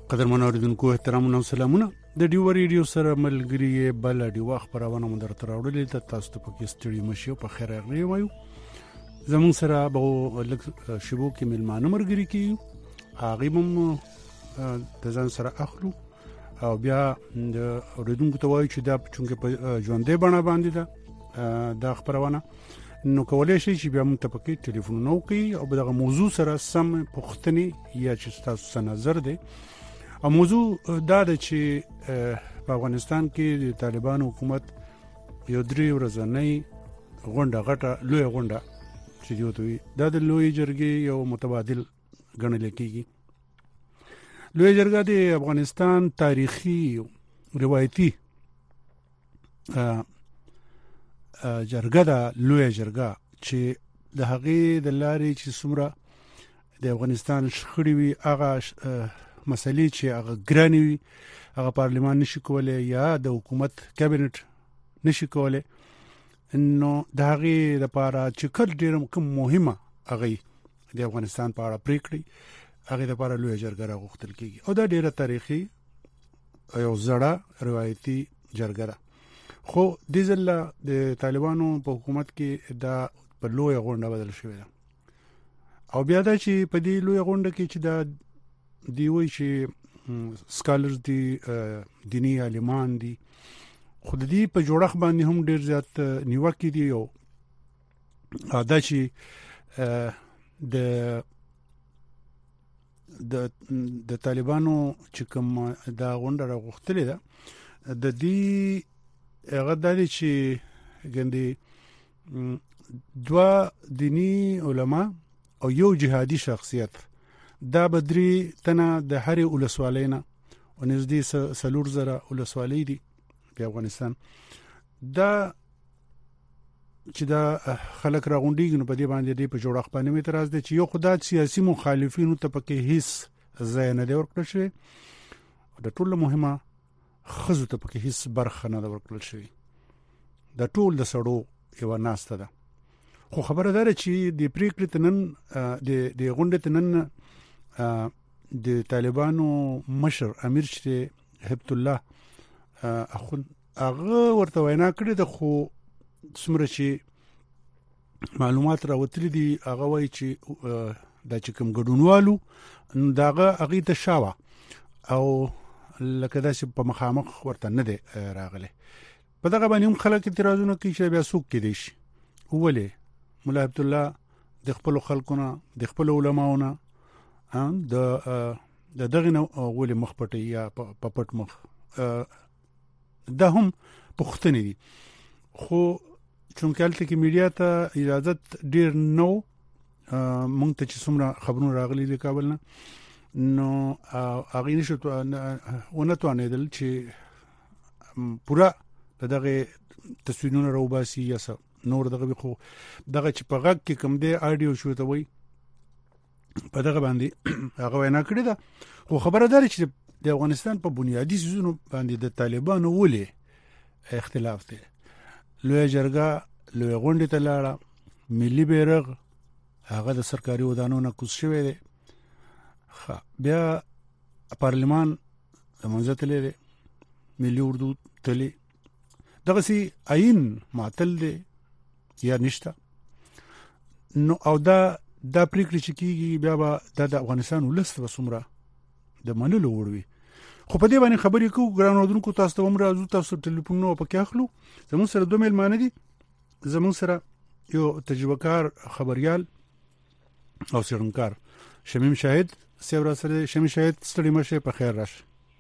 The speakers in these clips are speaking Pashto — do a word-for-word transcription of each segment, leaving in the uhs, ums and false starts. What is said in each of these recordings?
قدرمن اوریدونکو احترامونه او سلامونه د ډیو ریډیو سره ملګری بل ډیو خبرونه مو درته راوړلې ته تاسو ته پکې ستړي مشي په خیر راغلی وایو زمون سره به لک شبو کې ملمانه مرګري کیو هغه هم د ځان سره اخلو او بیا د اوریدونکو ته وایو چې دا چونکه په ژوندې بڼه باندې ده دا خبرونه نو کولای شي چې بیا موږ ته پکې ټلیفون وکړي او دغه موضوع سره سم پوښتنې یا چې تاسو څه نظر دی او موضوع دا ده چې په افغانستان کې د طالبانو حکومت یو درې ورځنۍ غونډه غټه لوی غونډه چې دوی دا د لوی جرګې یو متبادل ګڼل کېږي. لوی جرګه د افغانستان تاریخي روایتي جرګه ده، لوی جرګه چې د هغې د لارې چې څومره د افغانستان شخړې وي هغه مسلې چې هغه ګرانې وي هغه پارلمان نشي کولی یا د حکومت کابینټ نشي کولی نو د هغې لپاره چې کله ډېره کوم مهمه هغه د افغانستان په اړه پرېکړې هغې لپاره لویه جرګه راغوښتل کېږي او دا ډېره تاریخي یو زړه روایتي جرګه ده. خو دې ځل د طالبانو په حکومت کې دا په لویه غونډه بدل شوې ده او بیا دا چې په دې لویه غونډه کې چې دا دی وایي چې سکالرز دي دینی عالمان دي خو د دې په جوړښت باندې هم ډېر زیات نیوکې دي او دا چې د د د طالبانو چې کوم دا غونډه راغوښتلې ده د دې هغه د دې چې ګندې دوا دینی علما او یو جهادي شخصیت دا بدري تنه د هرې ولسوالۍ نه او نږدې سلور زره ولسوالۍ دي په افغانستان دا چې دا خلک راغونډيږي نو په دې باندې دې په جوړښت باندې اعتراض دي چې یو خدای سیاسي مخالفینو ته پکې هیڅ ځای نه دی ورکړل شوی او د ټولو مهمه خزو ته پکې هیڅ برخه نه ورکړل شوی د ټول د سړو یو ناسته ده. خو خبره ده چې د پریکړې تنن د د غونډې تنن د طالبانو مشر امیر چې هبت الله اخون هغه ورته وینا کړې ده خو څومره چې معلومات راوتلي دي هغه وایي چې دا چې کوم ګډونوالو داغه هغې ته شاوه او لکه داسې په مخامخ ورته نه دی راغلی. په دغه باندې هم خلک اعتراضونه کوي چې بیا څوک کېدی شي ولې ملا هبت الله د خپلو خلکو نه د خپلو علماو نه د د دغې نه ولې مخ پټوي یا په پټ مخ دا هم پوښتنې دي. خو چونکې هلته کې میډیا ته اجازت ډېر نه و موږ ته چې څومره خبرونه راغلي د کابل نه نو هغې نشو ونه توانېدل چې پوره د دغې تصویرونه راوباسي یا څه نور دغه خو دغه چې په غږ کې کوم دی آډیو شو ته وایي په دغه باندې هغه وینا کړې ده. خو خبره ده چې د افغانستان په بنیادي څیزونو باندې د طالبانو ولې اختلاف دی. لویه جرګه لویه غونډې ته لاړه ملي بیرغ هغه د سرکاري ودانو نه کوز شوی دی بیا پارلمان منځ تللی دی ملي اردو تللی دغسې عین معطل دی یا نشته نو او دا دا پریکړې چې کېږي بیا به دا د افغانستان ولس به څومره د منلو وړ وي. خو په دې باندې خبرې کوو ګرانو اورېدونکو تاسو ته هم راځو تاسو ټلیفونونه پکې اخلو. زموږ سره دوه میلمانه دي زموږ سره یو تجربه کار خبریال او څېړنکار شمیم شاهد صاحب را سره. شمیم شاهد ستړي مه شئ په خیر راشئ.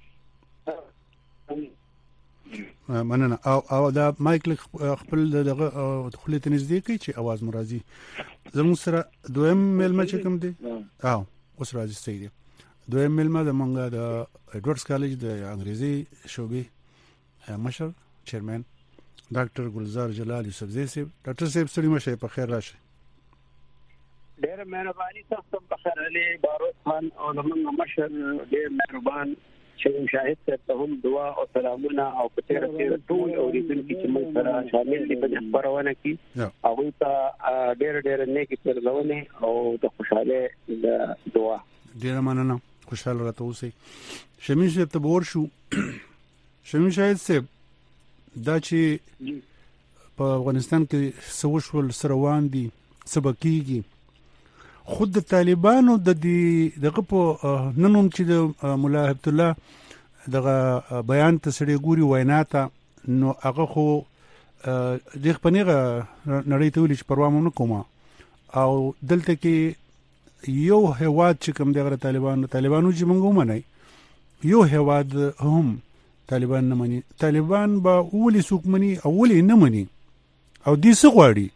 مننه او او دا مایک خپل دغه خولې ته نږدې کړئ چې اواز مو راځي. زموږ سره دویم میلمه چې کوم دی او اوس راځي صحیح دی. دویم میلمه د مونږ د ایډورډز کالج د انګریزي شعبې مشر چیرمن ډاکټر ګلزار جلال یوسفزی صاحب. ډاکټر صاحب ستړي مه شئ په خیر راشئ. ډېره مهرباني تاسو په خیر علي باروت خان او زموږ مشر ډېر مهربان چې شاهد ته هم دعا او سلامونه او په تیر تیر ټول اوریدونکو چې موږ سره شامل دي په خبرونه کې هغوی ته ډېر ډېر نیکې پرځونه او د خوشاله د دعا. ډېره مننه. خوشاله راته اوسئ. شمیم صاحب ته به ورشو. شمیم شاهد صاحب دا چې په افغانستان کې څه وشول، څه روان دي، څه به کېږي، خود د طالبانو د دې دغه په نن هم چې د ملا حبیب الله دغه بیان ته سړی ګوري وینا ته، نو هغه خو د خپنیغه نړۍ ته ویل چې پروا مو نه کومه، او دلته کې یو هیواد چې کوم دغه طالبانو طالبانو چې موږ ومنای، یو هیواد هم طالبان نه مني. طالبان به ولې څوک مني او ولې نه مني او دې څه غواړي؟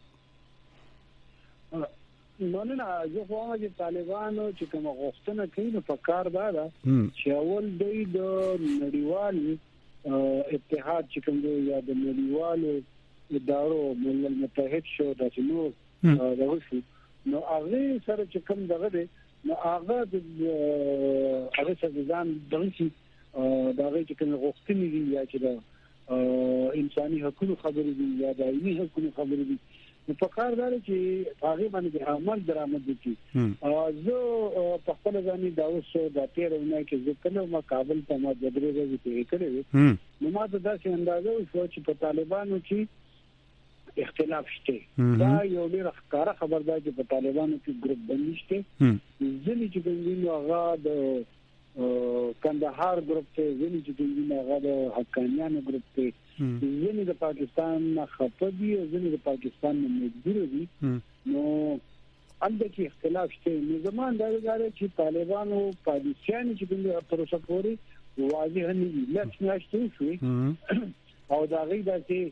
مننه. زه خو وایم چې طالبانو چې کوم غوښتنه کوي نو په کار دا ده چې اول دوی د نړیوال اتحاد چې کوم دی یا د نړیوالو ادارو ملل متحد شو د نور دغه شو، نو هغه سره چې کوم دغه دی نو هغه د هغه سره ځان دغه شي دغه چې کوم غوښتنې دي یا چې د انساني حقوقو خبرې دي یا د عیني حقوقو خبرې دي، نو په کار دا چې هغه باندې عمل درآمد دي. زه په خپل ځاني دا اوس د تیرونه کې زه کله ما کابل ته ما د درې ورځې ته کړې، نو ما ته دا څه اندازه وشو چې په طالبانو کې اختلاف شته. دا یو ډېر ښکاره خبر ده چې په طالبانو کې ګروپ بندي شته. ځینې چې کوم هغه د کندهار ګروپ ته، ځینې چې کوم هغه د حقانیانو ګروپ ته، ځینې د پاکستان نه خپه دي او ځینې د پاکستان نه مجبور دي. نو البته کې اختلاف شته. نو زمون دا غواړي چې طالبانو پالیسیان چې کوم پروسه کوي واضح نه دي، لکه نشته شوی او دا غي دا چې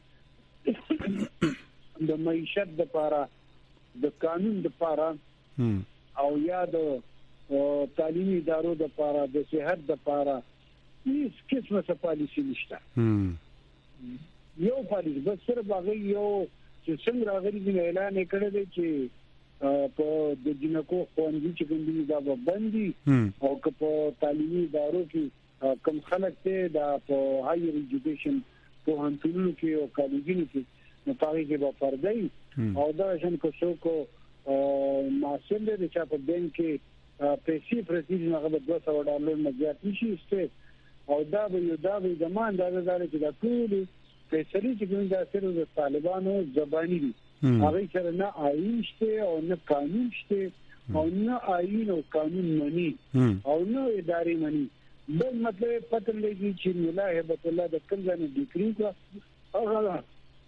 د معیشت د لپاره، د قانون د لپاره او یا د تعلیمي ادارو د لپاره، د صحت د لپاره هیڅ قسمه څه پالیسی نشته. یو پالیسی بس صرف هغه یو چې څنګه راغلي دی اعلان کړی دی چې په د جنکو خوندې چې کوم دي دا باندې او که په تعلیمي ادارو کې کم خلک ته دا په هایر ایجوکیشن په هنتونو کې او کالجونو کې نو پاره کې به پردای او دا شن کو شو کو ماسل د چا په بینک کې پیسې پرتیږي هغه د دوه سوه ډالر نه زیات نشي استه، او دا به یو دا به زمان دا زاره چې دا ټول پیسې چې کوم دا سره د طالبانو زبانی دي، هغه سره نه آئین شته او نه قانون شته او نه آئین او قانون مني او نه ادارې مني. بل مطلب پته لګي چې مولا هبت الله د کوم ځای ډیګری کا هغه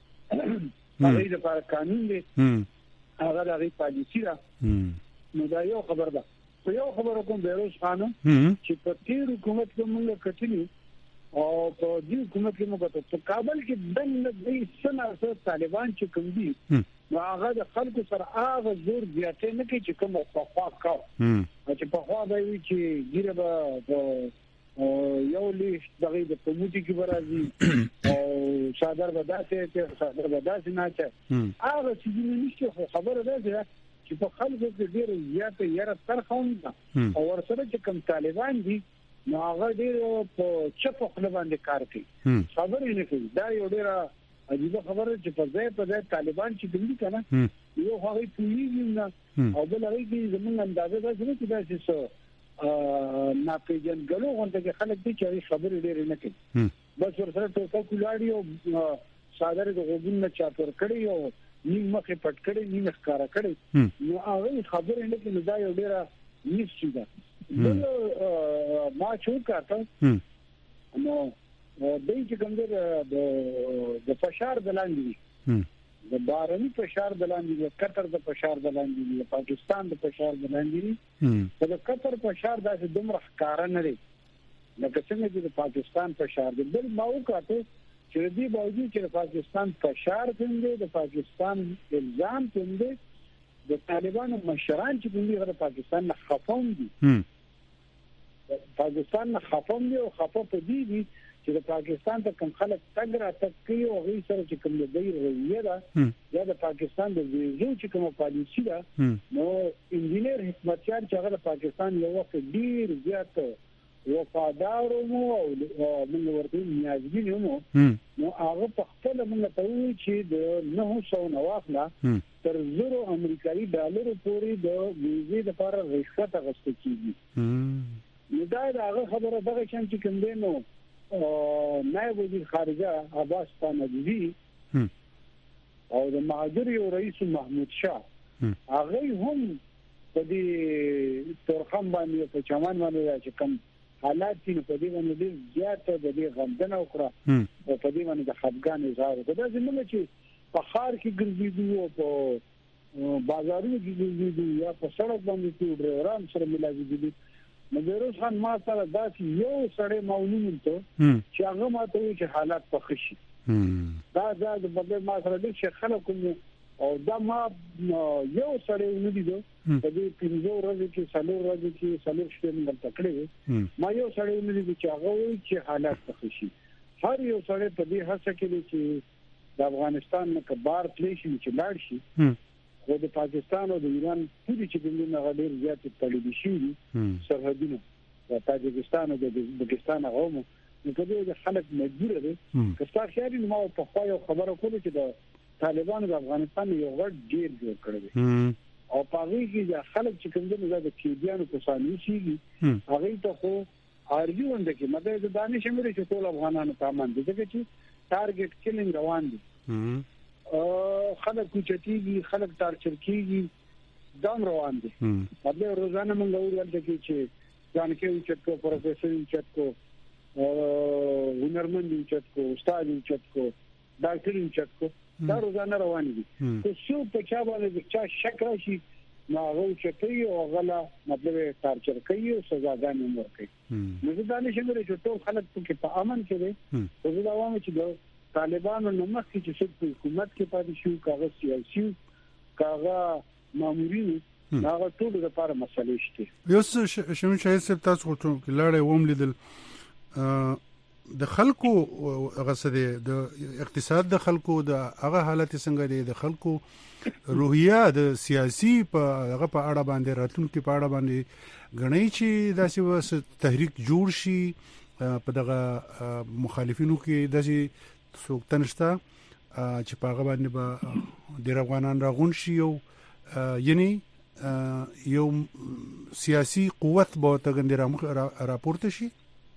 هغه د پر قانون دی، هغه د ری پالیسی را. نو دا یو خبر ده. خو یو خبر کوم بیروز خانه چې په تیر حکومت کې موږ کتلی او په دې حکومت کې موږ ته په کابل کې دنه د سناسه طالبان چې کوم دي نو هغه د خلکو سره هغه زور زیاتې نه کوي چې کوم په خوا کاو چې په خوا دی چې ګیره به یو لیست دغه د پموټي کې برازي او صادر بداسه ته صادر بداسه نه چا هغه چې نشته خو خبره ده چې په خلکو کې ډېر زیات یاره ترخون او ورسره چې کوم طالبان دي نو هغه ډېر په چپ خپل باندې کار کوي، خبرې نه کوي. دا یو ډېر عجیب خبره چې په ځای په ځای طالبان چې دلی کنه یو هغه پولیږي نه او بل هغه کې زمونږ اندازه ده چې دا څه ناپېژن غلو غونډه کې خلک دي چې خبرې ډېر نه کوي، بس ورسره ټوکا کولاړي او صادره د غوګون نه چاپر کړي او نیم مخې پټ کړي نیم ښکارا کړي، نو هغه خبرې نه کوي. دا یو ډېر نیسي ده. بل ما چې وکړم نو دوی چې کوم د د فشار د لاندې دي، د بارني فشار د لاندې دي، قطر د فشار د لاندې دي، پاکستان د فشار د لاندې دي. د قطر فشار داسې دومره ښکارا نه دی لکه څنګه چې د پاکستان فشار دی. بل ما وکړم چې دې باوجود چې د پاکستان فشار څنګه د پاکستان الزام څنګه د طالبانو مشران چې دوی د پاکستان نه خفون دي، پاکستان نه خفون دي او خفه په دي دي چې د پاکستان ته کوم خلک تګ را تک کوي او غي سره چې کوم دی رویه ده یا د پاکستان د ویزو چې کوم پالیسی ده، نو انجینیر حکمتیار چې هغه د پاکستان یو وخت ډیر زیات وفادار مو او موږ ورته نیازبین مو نو هغه په خپل موږ ته وی چې د نه سو نواخلا تر زرو امریکایي ډالر پورې د ویزې لپاره رشوت غوښتل کیږي نو دا هغه خبره دغه شان چې کوم دی نو نائب وزیر خارجه عباس پانجوی او د مهاجر یو رئیس محمود شاه هغه هم په دې تورخم باندې په چمن باندې چې کوم حالات چې په دې باندې ډېر زیات د دې غمجن او کړه او په دې باندې د خفګان اظهار وکړ دا زموږ چې په خار کې ګرځېدو او په بازارونو کې ګرځېدو یا په سړک باندې چې ډرایوران سره ملاوي دي نو بیروز خان ما سره داسې یو سړی مولوم ته چې هغه ماته وی چې حالات په خشي دا دا د بدل ما سره د شیخانو کوم او دا ما یو سړی ولیدو په دې پنځو ورځې کې څلور ورځې کې څلور شپې موږ تکړه ما یو سړی ولیدو چې هغه وی چې حالات په خشي هر یو سړی په دې هڅه کوي چې د افغانستان نه کبار تللی شي چې لاړ شي خو د پاکستان او د ایران پوری چې دغه غډیر زیات تړلې شي سرحدونه د پاکستان او د ازبکستان هغه نو کله چې خلک مجبور دي که تاسو خیالي نو په خو یو خبره کوله چې د طالبانو د افغانستان یو غټ جیر جوړ کړی او پاره کې چې خلک چې کوم دغه د کیدیانو په ثاني شي هغه ته خو ارګیوند کې مده د دانش امر چې ټول افغانانو ته مان دي چې ټارګټ کلینګ روان دي خلک کوچتيږي خلک تارچر کیږي دام روان دي په روزانه موږ ورته کې چې ځان کې چې کو پروفیسور چې کو هنرمند چې کو استاد چې کو ډاکټر چې کو دا روزانه روان دي خو څو په چا باندې چې شک راشي نو هغه چې کوي او غلا مطلب تارچر کوي او سزاګان عمر کوي نو دا نشي مری چې ټول خلک په امن کې دي او دا عوامو چې طالبانو نو مخکې چې څوک حکومت کې پاتې شو کاغذ سیاسي کاغذ مامورین هغه ټول د لپاره مسلې شته یو څه شمن شاهد صاحب تاسو ورته لاړې ووم لیدل د خلکو هغه څه د اقتصاد د خلکو د هغه حالت څنګه دی د خلکو روحیه د سیاسي په هغه په اړه باندې راتلونکو په اړه باندې غنۍ چې داسې وس تحریک جوړ شي په دغه مخالفینو کې داسې څوک تنشتا چې په هغه باندې به ډېر افغانان راغون شي او یعنی یو سیاسي قوت به تګندې راپورته شي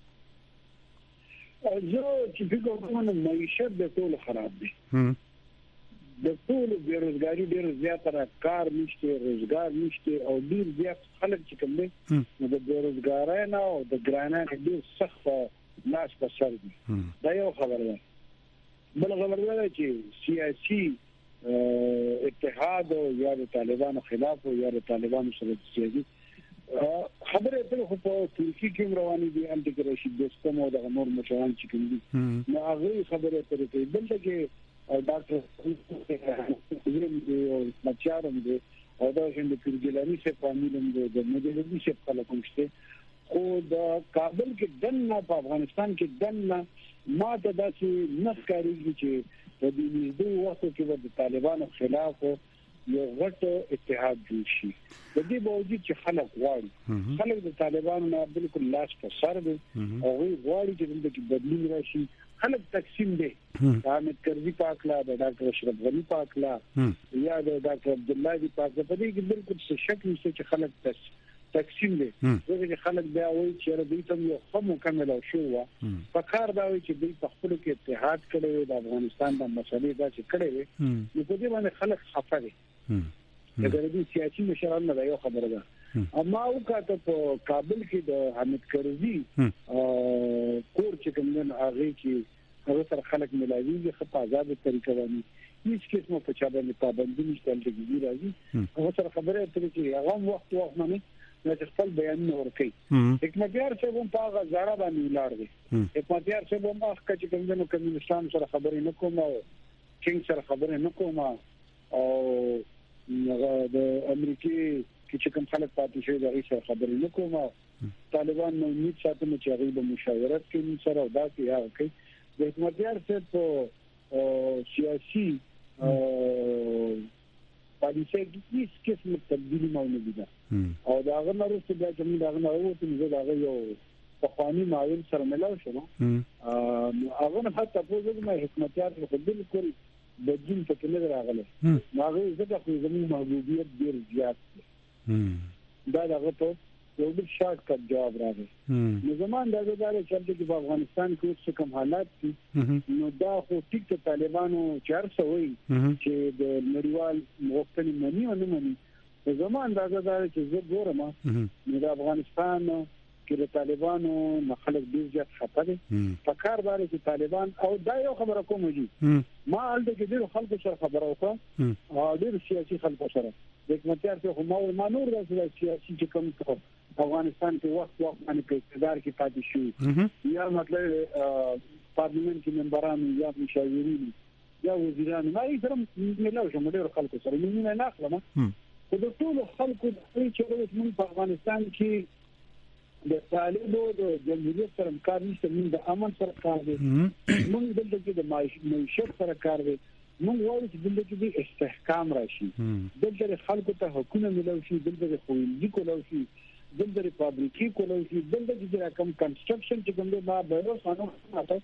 زه چې فکر کوم نو معیشت د ټول خراب دي د ټول بیروزګاری ډېر زیات را کار نشته روزګار نشته او ډېر زیات خلک چې کوم دي نو د بیروزګارۍ نه او د ګرانۍ ډېر سخت لاس په سر دي دا یو خبره ده بل خبره ده چې سیاسي اتحاد یا د طالبانو خلاف او یا د طالبانو سره سیاسي خبره ته خو په ترکی کې رواني دي انټ کې رشید دوستم او د نور مشران چې کوم دي نو هغه خبره ته کوي بلته کې ډاکټر زرم دی او مچارم دی او دا څنګه د کورګلانی څخه فامیلم دی د مدیریت څخه خلک مشته خو د کابل کې دنه په افغانستان کې دنه ما ته داسې نخکاریږي چې په دې نږدې وخت کې د طالبانو خلاف یو غټ اتحاد جوړ شي د دې باوجود چې خلک غواړي خلک د طالبانو نه بالکل لاس په سر دي او غواړي چې د بدلون راشي خلک تقسیم دي احمد کرزي پاکلا د ډاکټر اشرف غنی پاکلا یا د ډاکټر عبد الله دی پاکلا په دې کې بالکل څه شک نشته چې خلک تس تقسیم دي دغه خلک بیا وایي چې دوی ته یو خو مکمل شو په کار دا وایي چې دوی په خپل کې اتحاد کړي د افغانستان د مسلې دا چې کړي نو په دې باندې خلک خفه دي دا د سیاسي مشرانو نه یو خبره ده اما او کاته په کابل کې د حامد کرزي کور چې کوم نه هغه کې هغه سره خلک ملاوي خو په آزاد طریقه باندې هیڅ کیسه په چا باندې پابندي نشته لګي راځي هغه سره خبره اترې چې هغه وخت وخت باندې د خپل بیان ورکړي حکمتیار چې هم په هغه ځړه باندې لاړ دي حکمتیار چې هم هغه چې کوم نه کمیونستان سره خبرې نه کوم او کینګ سره خبرې نه کوم او د امریکای چې کوم خلک پاتې شوی د ریسه خبرې نه کوم طالبان نو امید ساتنه چې هغه به مشاورت کوي سره دا کې یا کوي د حکمتیار څخه په سیاسي پالیسي کې هیڅ قسم تبدیلی موجوده ده او دا هغه نرسته چې موږ هغه نو ته موږ هغه یو په قانوني معاون سره ملاو شو نو هغه حتی په دې ما حکمتیار خو بالکل د جن په کې نه راغله هغه ځکه خو زموږ محبوبیت ډیر زیات دی دا دغه په یو بل شارټ کټ جواب راغی نو زمون دا غواړي چې په افغانستان کې څه کوم حالات دي نو دا خو ټیک ته طالبانو چارسو وي چې د نړیوال موقتنی منی او نه منی زمون دا غواړي چې زه ګورم نو د افغانستان کې د طالبانو مخالف ډیر زیات خطر دي په کار باندې چې طالبان او دا یو خبره کوم دي ما الته کې ډیر خلکو سره خبره وکړه او ډیر سیاسي خلکو سره د حکومتیار ته هم ما نور د سیاسي چې کوم افغانستان کې وخت وخت باندې په اقتدار کې پاتې شو یا مطلب پارلیمنت کې ممبران یا مشاورین یا وزیران ما یې سره ملاو شو ډېر خلکو سره مې نه اخلم خو د ټول خلکو د چې موږ په افغانستان کې د طالبو د جمهوریت سره کار نشته موږ د امن سره کار دی موږ دلته کې د معیشت سره کار دی موږ وایو چې دلته کې د استحکام راشي دلته خلکو ته حقوق ملو شي دلته خوندي کولو شي دلته فابریکې کولای شي دلته چې کوم کنسټرکشن چې کوم ما به وسانو ماته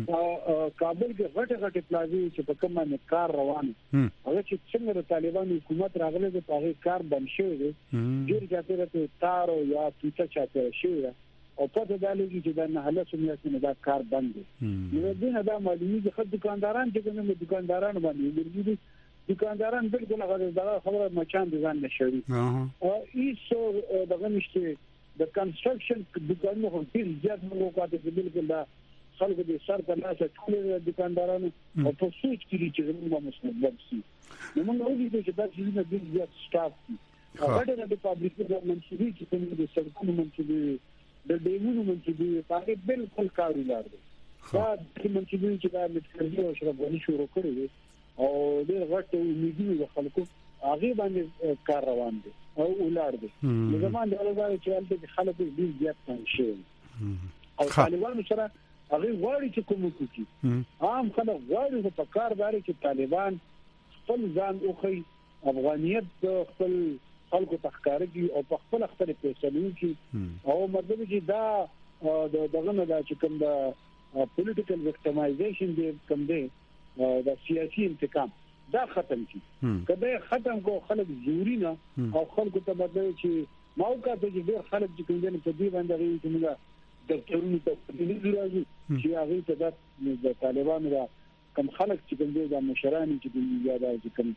کابل کې غټه غټه پلازي چې په کوم باندې کار روان هغه چې څنګه د طالبانو حکومت راغله د هغه کار بند شوی دی ډیر ځاتې راته تار او یا توچا چاته شوی او په دې ډول کې چې د نه سمې دا کار بند دی نو دې دا معلومي چې خد دکانداران چې کوم دکانداران باندې ورګي دکانداران بالکل هغه دا خبره مچان دي ځان نشوي او ایسو دغه نشته د کنسټرکشن دکانونو هم ډیر زیات موږ کوته چې بالکل دا خلک دې سر په لاسه ټول دکاندارانو او په سوچ کې چې موږ مسلمان شي نو موږ وایو چې دا چې نه ډیر زیات سټاف دي هغه د پابلیک د منشوري چې کوم د سړکونو منشوري د ډیمونو منشوري هغه بالکل کاري لار دي دا د منشوري چې دا متکرر او شربونی شروع کړی او ډېر غټ امیدونه د خلکو هغه باندې کار روان دي او ولار دي نو زمون د هغه چې د خلکو ډېر زیات تنشي او طالبانو سره هغه غواړي چې کوم کوي عام خلک غواړي په کار باندې چې طالبان خپل ځان اوخی افغانیت خپل خلکو تخکارږي او په خپل خپل فیصلو کې او مطلب چې دا دغه نه دا چې کوم دا پولیټیکل وکټمایزیشن دی کوم دی دا سیاسي انتقام دا ختم کی کله ختم کو خلک زوري نه او خلکو ته بدل چې موقع ته ډېر خلک چې کوم نه په دې باندې غوښتي چې موږ د ټولنې ته دې راځي چې هغه ته د طالبانو دا کم خلک چې کوم دي د مشران چې دې یاد راځي کوم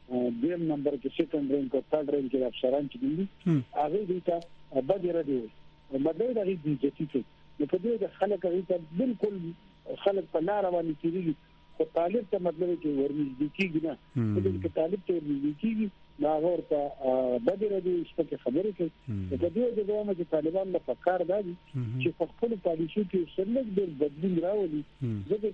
دیم نمبر کې سیکنډ رینک او ثرد رینک کې افسران چې دي هغه دې ته بدر دی او بدر دې دې چې چې په دې د خلک هغه ته بالکل خلک په لار باندې کېږي خو طالب ته مطلب چې ورنږدې کیږي نه چې طالب ته ورنږدې کیږي دا ورته بدر دی چې خبرې کوي په دې د دوامه چې طالبان له فکر دادي چې په خپل پالیسي کې سرلګ د بدلون راولي ځکه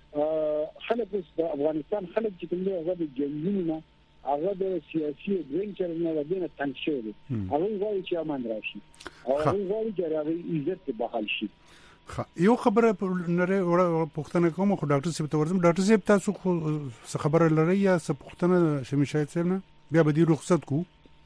چې خلک د افغانستان خلک چې کوم هغه د جنګونو هغه د سیاسي ډرینچر نه ودینه تنګ شوی هغه غواړي چې امان راشي او هغه غواړي چې هغه عزت بحال شي یو خبره نره پښتنه کوم خو ډاکټر صاحب ته ورزم ډاکټر صاحب تاسو خو څه خبره لري یا څه پښتنه شمی شاید صاحب نه بیا به دې رخصت کو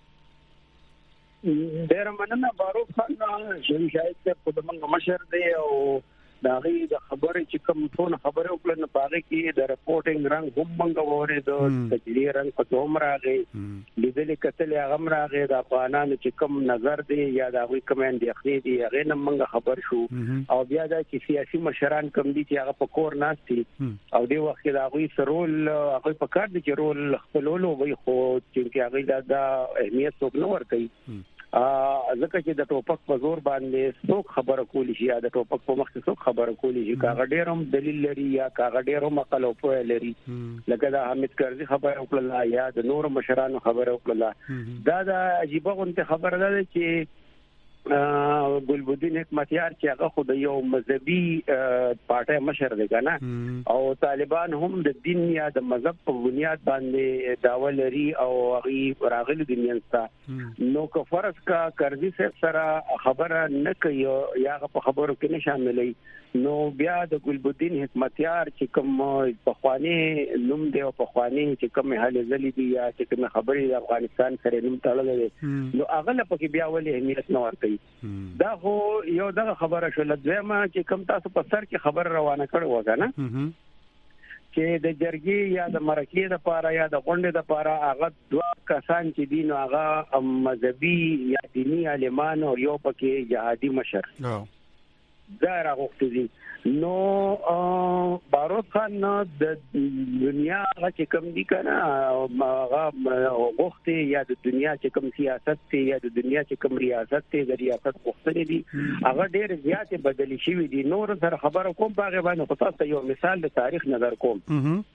ډیر مننه باروک خان شمی شاید صاحب په دمن مشر دی او دا غي د خبرې چې کوم څونه خبره وکړه نه پاره کې د رپورټینګ رنګ هم منګ وره د تجربه رنګ په توم راغی لیدل کتل هغه راغی د افغانانو چې کوم نظر دی یا د غوي کمند اخلي دی هغه نه منګ خبر شو او بیا دا چې سیاسي مشران کوم دي چې هغه په کور ناشتي او دی وخت دا غوي سرول هغه په کار دي چې رول خپلولو وي خو چې هغه دا اهمیت څوک نه ور کوي ا ځکه چې د ټوپک په زور باندې څوک خبره کولی شي یا د ټوپک په مخ کې څوک خبره کولی شي کاغه ډیروم دلیل لري یا کاغه ډیروم عقل او په لري لکه دا حمید کرزي خبره وکړه یا د نور مشرانو خبره وکړه دا د عجیب غونډه خبره ده چې ګلبدین حکمتیار چې هغه خو د یو مذهبي پارټي مشر دی کنه او طالبان هم د دین یا د مذهب په بنیاد باندې داوا لري او هغه راغلي دي ننستا نو که فرض کا کرزي صاحب سره خبره نه کوي یا په خبرو کې نه شاملې نو بیا د ګلبدین حکمتیار چې کوم پخوانی نوم دی او پخوانی چې کوم حل زلی دی یا چې کوم خبرې د افغانستان سره نوم تړلې دي نو هغه لپاره بیا ولې اهمیت نه ورکړي دا خو یو دغه خبره شول دویمه چې کوم تاسو په سر کې خبر روانه کړو وګنه چې د جرګي یا د مرکې د پاره یا د غونډې د پاره هغه دوه کسان چې دین هغه مذهبي یا دینی عالمان او یو پکې جهادي مشر دا راغوښتي نو باروت خان د دنیا چې کوم دي کنه هغه غوښتي یا د دنیا چې کوم سیاست دی یا د دنیا چې کوم ریاست دی د ریاست غوښتنې دي هغه ډېر زیات بدلی شوی دي نور سره خبره کوم باغ باندې خاصه یو مثال د تاریخ نظر کوم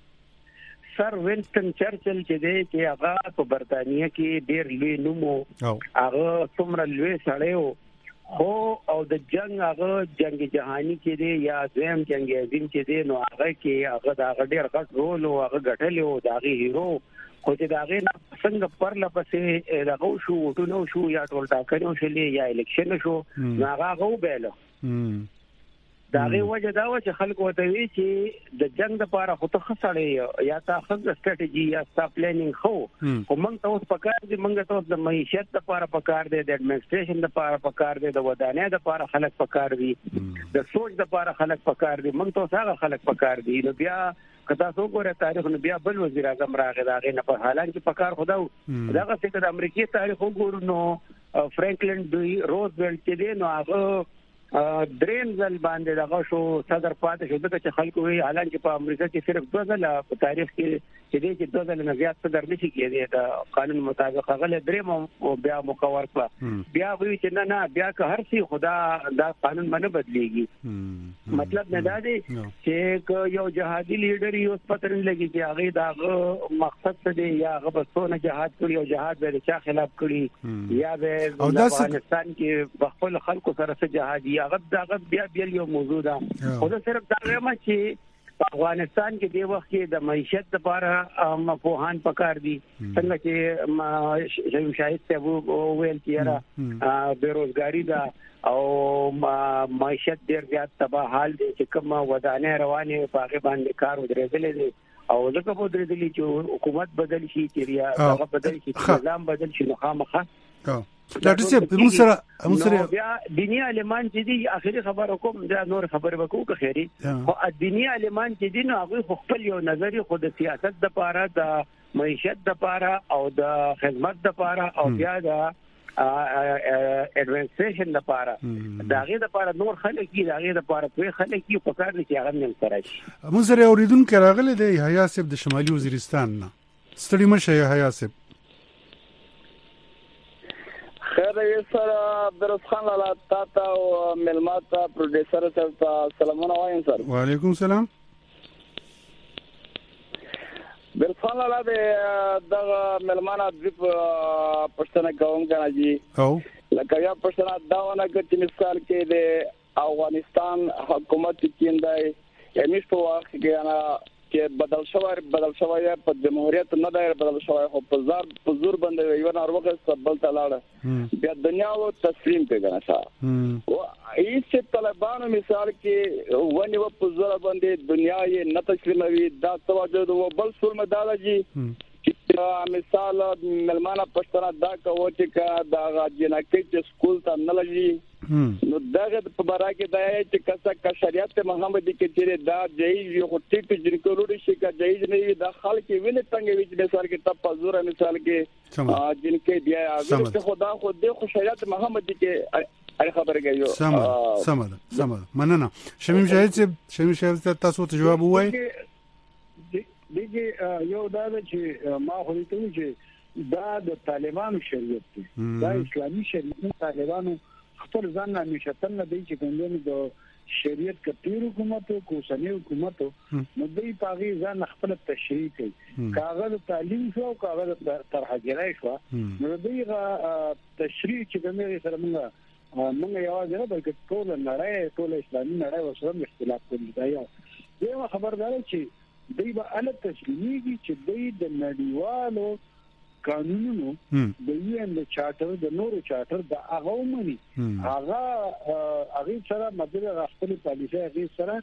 سر وینسټن چرچل چې دی چې هغه په برتانیې کې ډېر لوی نوم هغه څومره لوی سړی و خو او د جنگ هغه جنگ جهانی کې دی یا دویم جنگ عظیم کې دی نو هغه کې هغه د هغه ډېر غټ رول او هغه ګټلی او د هغه هیرو خو چې د هغه نه څنګه پرله پسې دغه شو وټونو شو یا ټول ټاکنې شولې یا الیکشن شو نو هغه غوبېله دا غي وجه دا و چې خلکو ته وی چې د جنگ لپاره خو ته خسړې یا تا خپل ستراتیژي یا تا پلانینګ خو خو موږ ته اوس پکار دي موږ ته اوس د معیشت لپاره پکار دي د اډمنسټریشن لپاره پکار دي د ودانۍ لپاره خلک پکار دي د سوچ لپاره خلک پکار دي موږ ته هغه خلک پکار دي نو بیا کدا څو ګوره تاریخ نو بیا بل وزیر اعظم راغی دا غي نه په حالانکه پکار خداو داغه څخه د امریکای تاریخ وګورو نو فرانکلن ډي روزویلټ چې دی نو هغه دریم ځل باندې دغه شو صدر پاتې شو دغه چې خلکو وی حالانکه په امریکا کې صرف دوه ځله په تاریخ کې چې دې چې دوه ځله نه زیات صدر نشي کېدی د قانون مطابق هغه دریم او بیا مقرر کړ بیا وی چې نه نه بیا که هر څه خدا دا قانون باندې بدليږي مطلب نه دا دی چې یو جهادي لیډر یو پترن لګي چې هغه دا مقصد څه دی یا هغه بسونه جهاد کوي او جهاد به چا خلاف کړي یا به د افغانستان کې خپل خلکو سره څه جهادي هغه دغه بیا بیا یو موضوع ده خو دا صرف دا وایم چې په افغانستان کې د وخت کې د معیشت لپاره مفوهان پکار دي څنګه چې شیم شاهد ته وویل چې را بیروزګاری ده او معیشت ډیر زیات تباہ حال دي چې کوم ودانۍ روانه په هغه باندې کار ودرېدلې دي او لکه په درېدلې چې حکومت بدل شي چې ریاست بدل شي نظام بدل شي نو خامخا ډاکټر صاحب موږ سره موږ سره بیا دینی عالمان چې دي اخري خبر کوم دا نور خبر وکړو که خیری خو دینی عالمان چې دي نو هغه خپل یو نظر خو د سیاست د پاره د معیشت د پاره او د خدمت د پاره او بیا د اډمنسټریشن د پاره داغه د پاره نور خلک دي داغه د پاره په خلک کې په کار کې هغه نن سره شي موږ سره اوریدونکو راغله د حیا صاحب د شمالي وزیرستان نه ستړي مشه حیا صاحب خیر یې سره عبدالرحمن لالا تاتا او ملماتا پروډوسر ته سلامونه وایم سر وعلیکم السلام عبدالرحمن لالا د ملمانا د پښتنه کوم کنه جی او لکه یا پښتنه داونه کې مثال کې د افغانستان حکومت کیندای یمیش په واخ کې انا کې بدل شوی بدل شوی په جمهوریت نه دایر بدل شوی خو په زار په زور باندې یو ناروغه سبل تلاړه بیا دنیا او تسلیم پیګنه شا او هیڅ طالبانو مثال کې ونی و په زور باندې دنیا یې نه تسلیموي دا توجه او بل سول مدالجی مثال ملمانه پښتنه دا کوي چې دا غاجنکه چې سکول ته نه لګي نو دغه په بارا کې دا چې کسه کا شریعت محمدي کې چې دا جایز یو ټیپ چې کولوري شي کا جایز نه وي دا خلک ویني څنګه وي چې مثال کې تپ زوره مثال کې جنکه بیا هغه خدا خو د شریعت محمدي کې اړ خبره کوي سم سم سم مننه شمیم شاهد شمیم شاهد تاسو ته جواب وایي دغه یو دا چې ما خو ته چې دا د طالبانو شریعت دی دا اسلامي شریعت طالبانو خپل ځان نه نشته نه دی چې څنګه د شریعت کتیر حکومت او کوسنی حکومت نو دوی پاغي ځان خپل تشریح کوي کاغذ تعلیم شو کاغذ ترحګرای شو نو دوی تشریح چې کومه سره موږ موږ یوازې نه بلکې ټول نړۍ ټول اسلامي نړۍ وسره اختلاف کوي دا یو یو خبردار چې دوی به ال تسلیمي چې دوی د نړیوالو قانونونو د یو ان چارټر د نورو چارټر د هغه ومني هغه هغه سره مدیر خپل پالیسي هغه سره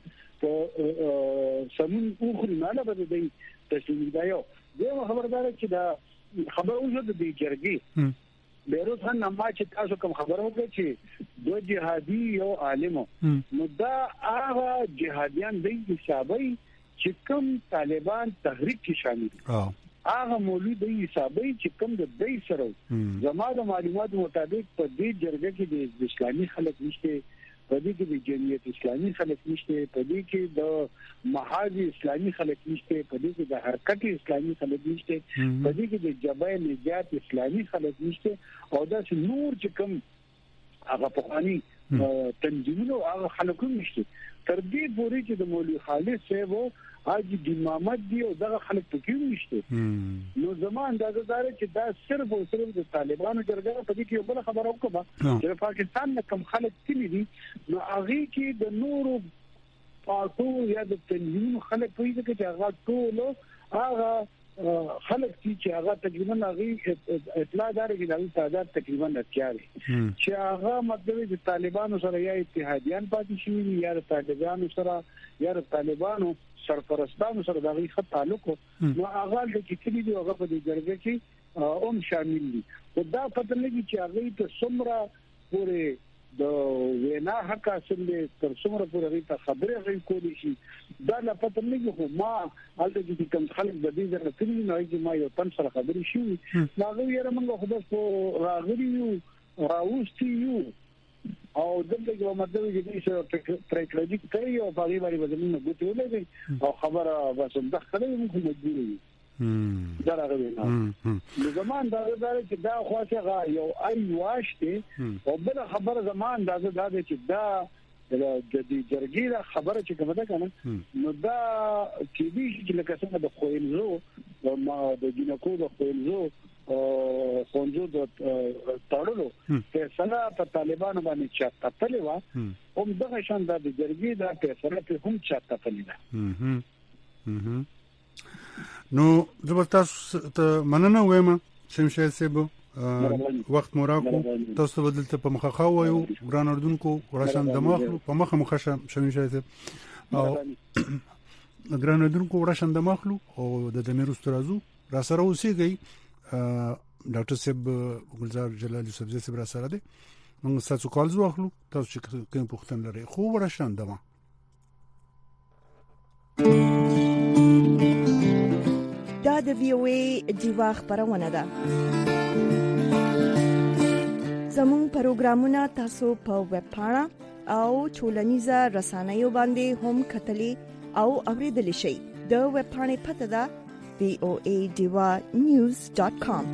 په سمون اوخري نه نه بده دی تسلیم دی یو خبردار چې دا خبر اوسه د جرګي بیروز خان نما چې تاسو کوم خبر وکړي چې دو جهادي یو عالم نو دا هغه جهاديان د حسابي چې کوم طالبان تحریک کې شامل دي هغه مولوی د حسابي چې کوم د دې سره زماده معلومات مطابق په دې جرګه کې د اسلامي خلک نشته په دې کې د جمعیت اسلامي خلک نشته په دې کې د محاذ اسلامي خلک نشته په دې کې د حرکت اسلامي خلک نشته په دې کې د جبهه نجات اسلامي خلک نشته او دا نور چې کوم هغه پخوانی تنظیمونو هغه خلکو نشته تر دې پورې چې د مولوی خالد صاحب حاجی د محمد دی او دغه خلک پکې نشته نو زمان دا زړه چې دا صرف او صرف د طالبانو جرګه په دې کې بل خبره وکړه چې پاکستان نه کم خلک تللی دي نو هغه کې د نورو پاتو یا د تنظیم خلک په دې کې هغه ټول هغه خلک چې هغه تقریبا هغه اطلاع داري چې د تعداد تقریبا اتیاري چې هغه مطلب د طالبانو سره یا اتحادیان پاتې شي یا د طالبانو سره یا د طالبانو سرپرستانو سره د هغه خط تعلق نو هغه د کتلی دی هغه په دې جرګه کې هم شامل دي او دا پته لګي چې هغه ته څومره پورې د وینا حق اصل تر څومره پورې ته خبره غي کولی شي دا نه پته لګي خو ما هلته چې کوم خلک د دې ځای ته نه راځي ما یو تن سره خبرې شي دا غوړي موږ خو بس راغلي یو راوستي یو او دغه یو مطلب چې چې پریکړه کوي او په اړه باندې بدلون غوښتي ولې او خبره بس داخله موږ مجبور یو دا راغلی نو زمان دا دا چې دا خواصه یو ای واشته او بل خبره زمان دا دا چې دا د دې جرګې خبره چې کومه ده کنه نو دا چې دې چې لکه څنګه د خوینزو او ما د جنکو د خوینزو او خونجو د تړلو فیصله په طالبانو باندې چاته تللی و هم دغه شان د جرګې د فیصله په هم چاته تللی ده نو زبردست ته مننه وایم شمشاد صاحب وخت مراکو تاسو بدلته په مخه خو وایو ګران اردوونکو ورشان دماغلو په مخه مخه شمشاد صاحب او ګران اردوونکو ورشان دماغلو او د دمیر استرازو را سره اوسېږي ډاکټر صاحب ګلزار جلال یوسفزی صاحب را سره دي موږ تاسو کال زو اخلو تاسو چې کوم پوښتنه لري خو ورشان دماغ دا د وی او ای دیوا خبرونه ده زموږ پروګرامونه تاسو په ویب پاڼه او ټولنیزه رسنیو باندې هم کتلی او اوریدلی شئ د ویب پاڼې پته ده وی او ای دیوا نیوز ډاٹ کام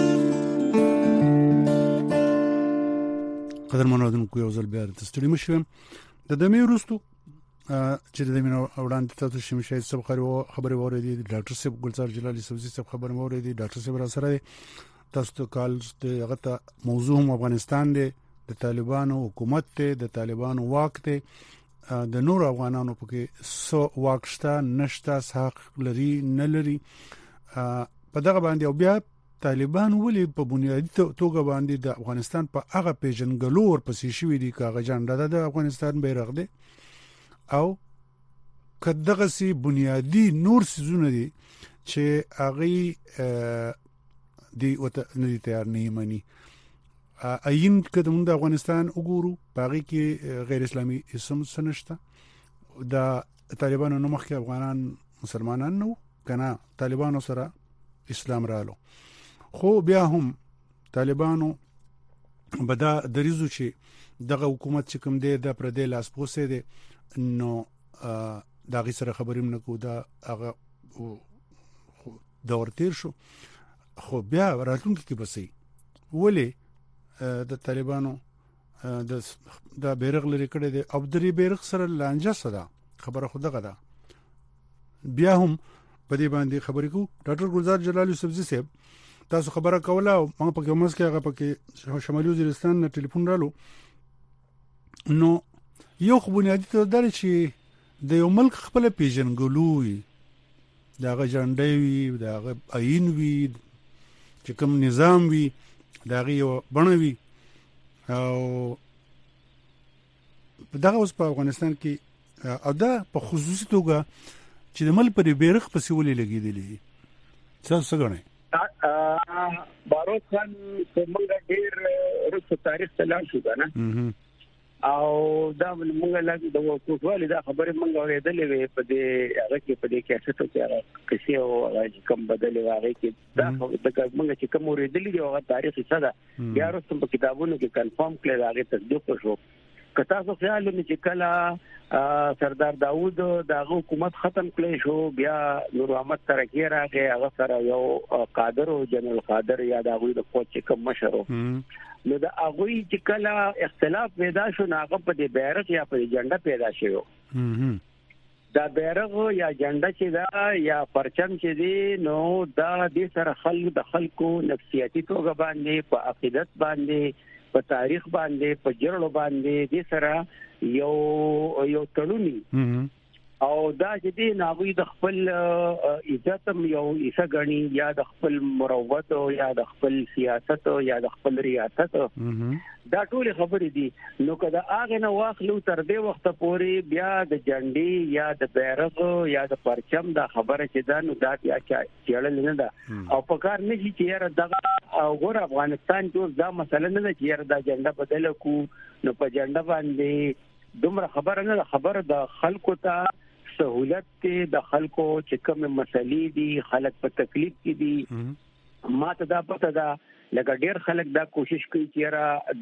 قدر منادونکو یو ځل بیا تستړي مشوم د دمه ورستو چې د مینو وړاندې تاسو شمشاد صاحب خبرې وریدي ډاکټر صاحب ګلزار جلال یوسفزی صاحب خبرې وریدي ډاکټر صاحب را سره تاسو ته کال ته هغه موضوع هم افغانستان دی د طالبانو حکومت ته د طالبانو واک ته د نور افغانانو پکې سو واکشته نشته حق لري نه لري په دغه باندې او بیا طالبان ولې په بنیادی توګه باندې د افغانستان په هغه پیژنګلو ورپسې شوی دي کاغه جانډه د افغانستان بیرغ دی او کداغه سي بنیادی نور سيزونه دي چې هغه دی وته نه تیار نه مانی اين کده موږ د افغانستان وګورو باغی کې غیر اسلامي اسم سنشته د طالبانو نو مخکې افغانان مسلمانان نو کنه طالبانو سره اسلام رالو خو بیا هم طالبانو بدا دریزو چې دغه حکومت چې کوم دی د پردې لاس پوسه دی نو دا غي سره خبریم نه کو دا هغه دور تیر شو خو بیا راتلونکي کې بسې ولې د طالبانو د د بیرغ لري کړي د عبدالي بیرغ سره لانجه صدا خبره خو دغه ده بیا هم په دې باندې خبرې کو ډاکټر ګلزار جلال یوسفزی صاحب تاسو خبره کوله ما په کومه کې هغه پکې شمالي وزیرستان نه ټلیفون رالو نو یو خو بنیادی ته درې چې د یو ملک خپل پیژنګلوي داغه جنډې وي داغه عین وي چې کوم نظام وي دا غي بڼوي او دغه اوس په افغانستان کې او دا په خصوصي توګه چې د مل پر بیرغ په سیولې لګیدلې څه څه غنئ باروت خان کومه ډیر رسو تاریخ تلل شو کنه او دا موږ لاګي د کوټوالي دا خبره موږ اورېدلې وې په دې هغه کې په دې کې څه ته هغه کسي او هغه کوم بدلې هغه کې دا د موږ چې کوم اورېدلې دی هغه تاریخ څه ده بیا وروسته په کتابونو کې کنفرم کړل هغه تصدیق شو کته څو خیال مې چې کله سردار داوود دغه حکومت ختم کړي شو بیا نور احمد ترکی راغی هغه سره یو قادر او جنرال قادر یا دغه د کوچ کم مشرو نو دا هغه چې کله اختلاف پیدا شو هغه په دې بیرغ یا په جنډه پیدا شو دا بیرغ یا جنډه چې دا یا پرچم چې دی نو دا د سره خلک د خلکو نفسیاتي توګه باندې په عقیدت باندې په تاریخ باندې په جرړو باندې د سره یو یو تړونی او دا چې دی ناوی د خپل عزتم یو ایسه غنی یا د خپل مروت او یا د خپل سیاست او یا د خپل ریاست دا ټول خبرې دي نو کله هغه نو واخلو تر دې وخت پورې بیا د جنډي یا د بیرغ یا د پرچم دا خبره چې دا نو دا یا چېړل نه ده او په کار نه شي چې دا وګور افغانستان کې دا مسله نه ده چې دا جنډه بدل کو نو په جنډه باندې دومره خبره نه خبره د خلکو ته سہولت ته د خلکو چې کوم مسلې دي خلک په تکلیف کې دي ماته دا پته ده لکه ډیر خلک دا کوشش کوي چې را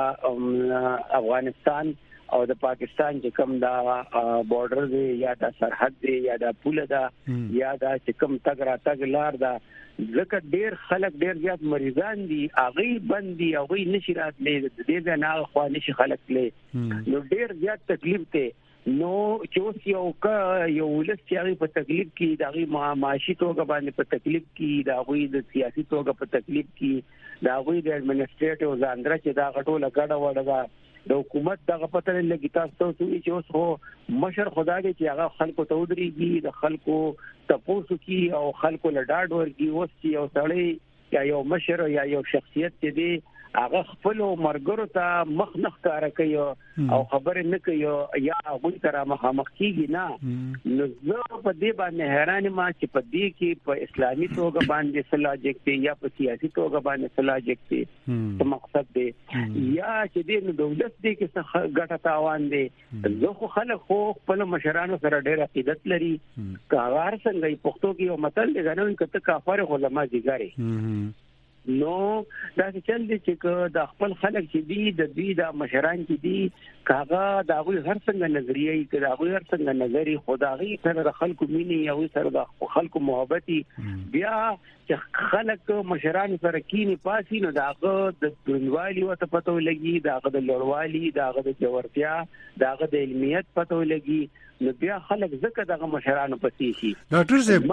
د افغانستان او د پاکستان چې کوم دا بارډر دی یا د سرحد دی یا د پوله دا یا د چې کوم تګ را تګ لار دا ځکه ډیر خلک ډیر زیات مریضان دي اغه بندي اغه نشي راتلې د دې نه خو نشي خلک لې نو ډیر زیات تکلیف ته نو چې اوس یو کا یو ولستي په تکلیف کې دغه معاشي توګه باندې په تکلیف کې دغه د سیاسي توګه په تکلیف کې دغه د ایڈمنسټریټیو ځاندره چې دا غټوله ګډه وړه ده د حکومت دغه پته لګی تاسو ته چې اوس هو مشر خدای دې چې هغه خلکو ته ودرېږي د خلکو تاسو کې او خلکو لډاډ ورګي اوس یو سړی یا یو مشر یا یو شخصیت چې دی هغه خپل مرګرو ته مخ نخ کار کوي او خبر نه کوي یا هغه تر مخامخ کیږي نه نو زه په دې باندې حیران ما چې په دې کې په اسلامي توګه باندې سلاجک دی یا په سیاسي توګه باندې سلاجک دی څه مقصد دی یا چې دې دولت دې کې څه ګټه تاوان دی زه خو خلک خو خپل مشرانو سره ډېر عقیدت لري کاغار څنګه پښتو کې یو متل دی غنوي کته کافر علماء دیګاري نو دا چې دې چې د خپل خلک چې دی د دې د مشران چې دی کاغه دا غوي هر څنګه نظریه کې دا غوي هر څنګه نظری خدایي سره خلکو مینه یا سره د خلکو محبتي بیا چې خلک مشران سره کینی پاسي نو داغه د دنوالي او ته پته لګي داغه د لړوالي داغه د جوړتیا داغه د علمیت پته لګي نو بیا خلک زکه دغه مشرانو پسې شي ډاکټر صاحب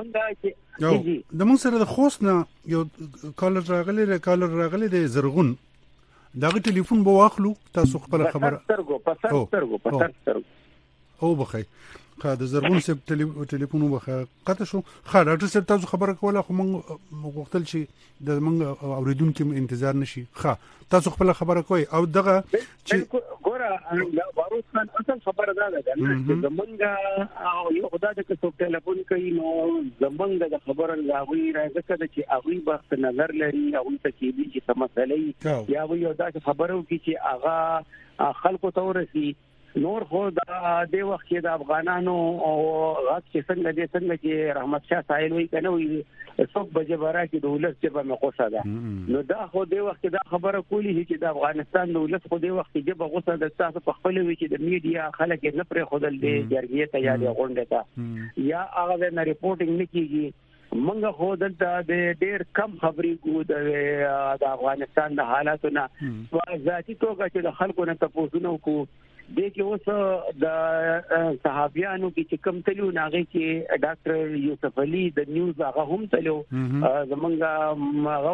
منګه د موږ سره د خوست نه یو کالر راغلی ر کالر راغلی د زرغون دغه ټلیفون به واخلو تاسو خپل خبره سترګو په سترګو په سترګو او بخیر خا د زرغون سپ ټلیفون وبخه قطه شو خا ډاکټر صاحب تاسو خبره کوله خو موږ وختل شي د موږ اوریدونکو انتظار نشي خا تاسو خپل خبره کوي او دغه چې ګوره باروت خان اصل خبره ده چې زمونږ او یو خدای د څو ټلیفون کوي نو زمونږ د خبره لاوي راځي چې هغه وخت نظر لري او ته کې دي چې مسلې یا یو دا خبرو کې چې هغه خلکو ته ورسي نور خو د دې وخت کې د افغانانو او غاټ کې څنګه دې څنګه چې رحمت شاه سایل وی کنه وي څوک بجې بارا کې دولت چې به مقصه ده نو دا خو دې وخت دا خبره کولی چې د افغانستان دولت خو دې وخت کې به غوسه د تاسو په خپل وی چې د میډیا خلک نه پرې خودل دي جرګې ته یا د غونډه ته یا هغه نه ریپورتینګ نکېږي منګه خو دلته د ډېر کم خبرې کو د افغانستان د حالاتونه ذاتی توګه چې د خلکو نه تاسو نو کو د کې اوس د صحابيانو کې چې کم تلو ناغه کې ډاکټر یوسف علي د نیوز هغه هم تلو زمونږه هغه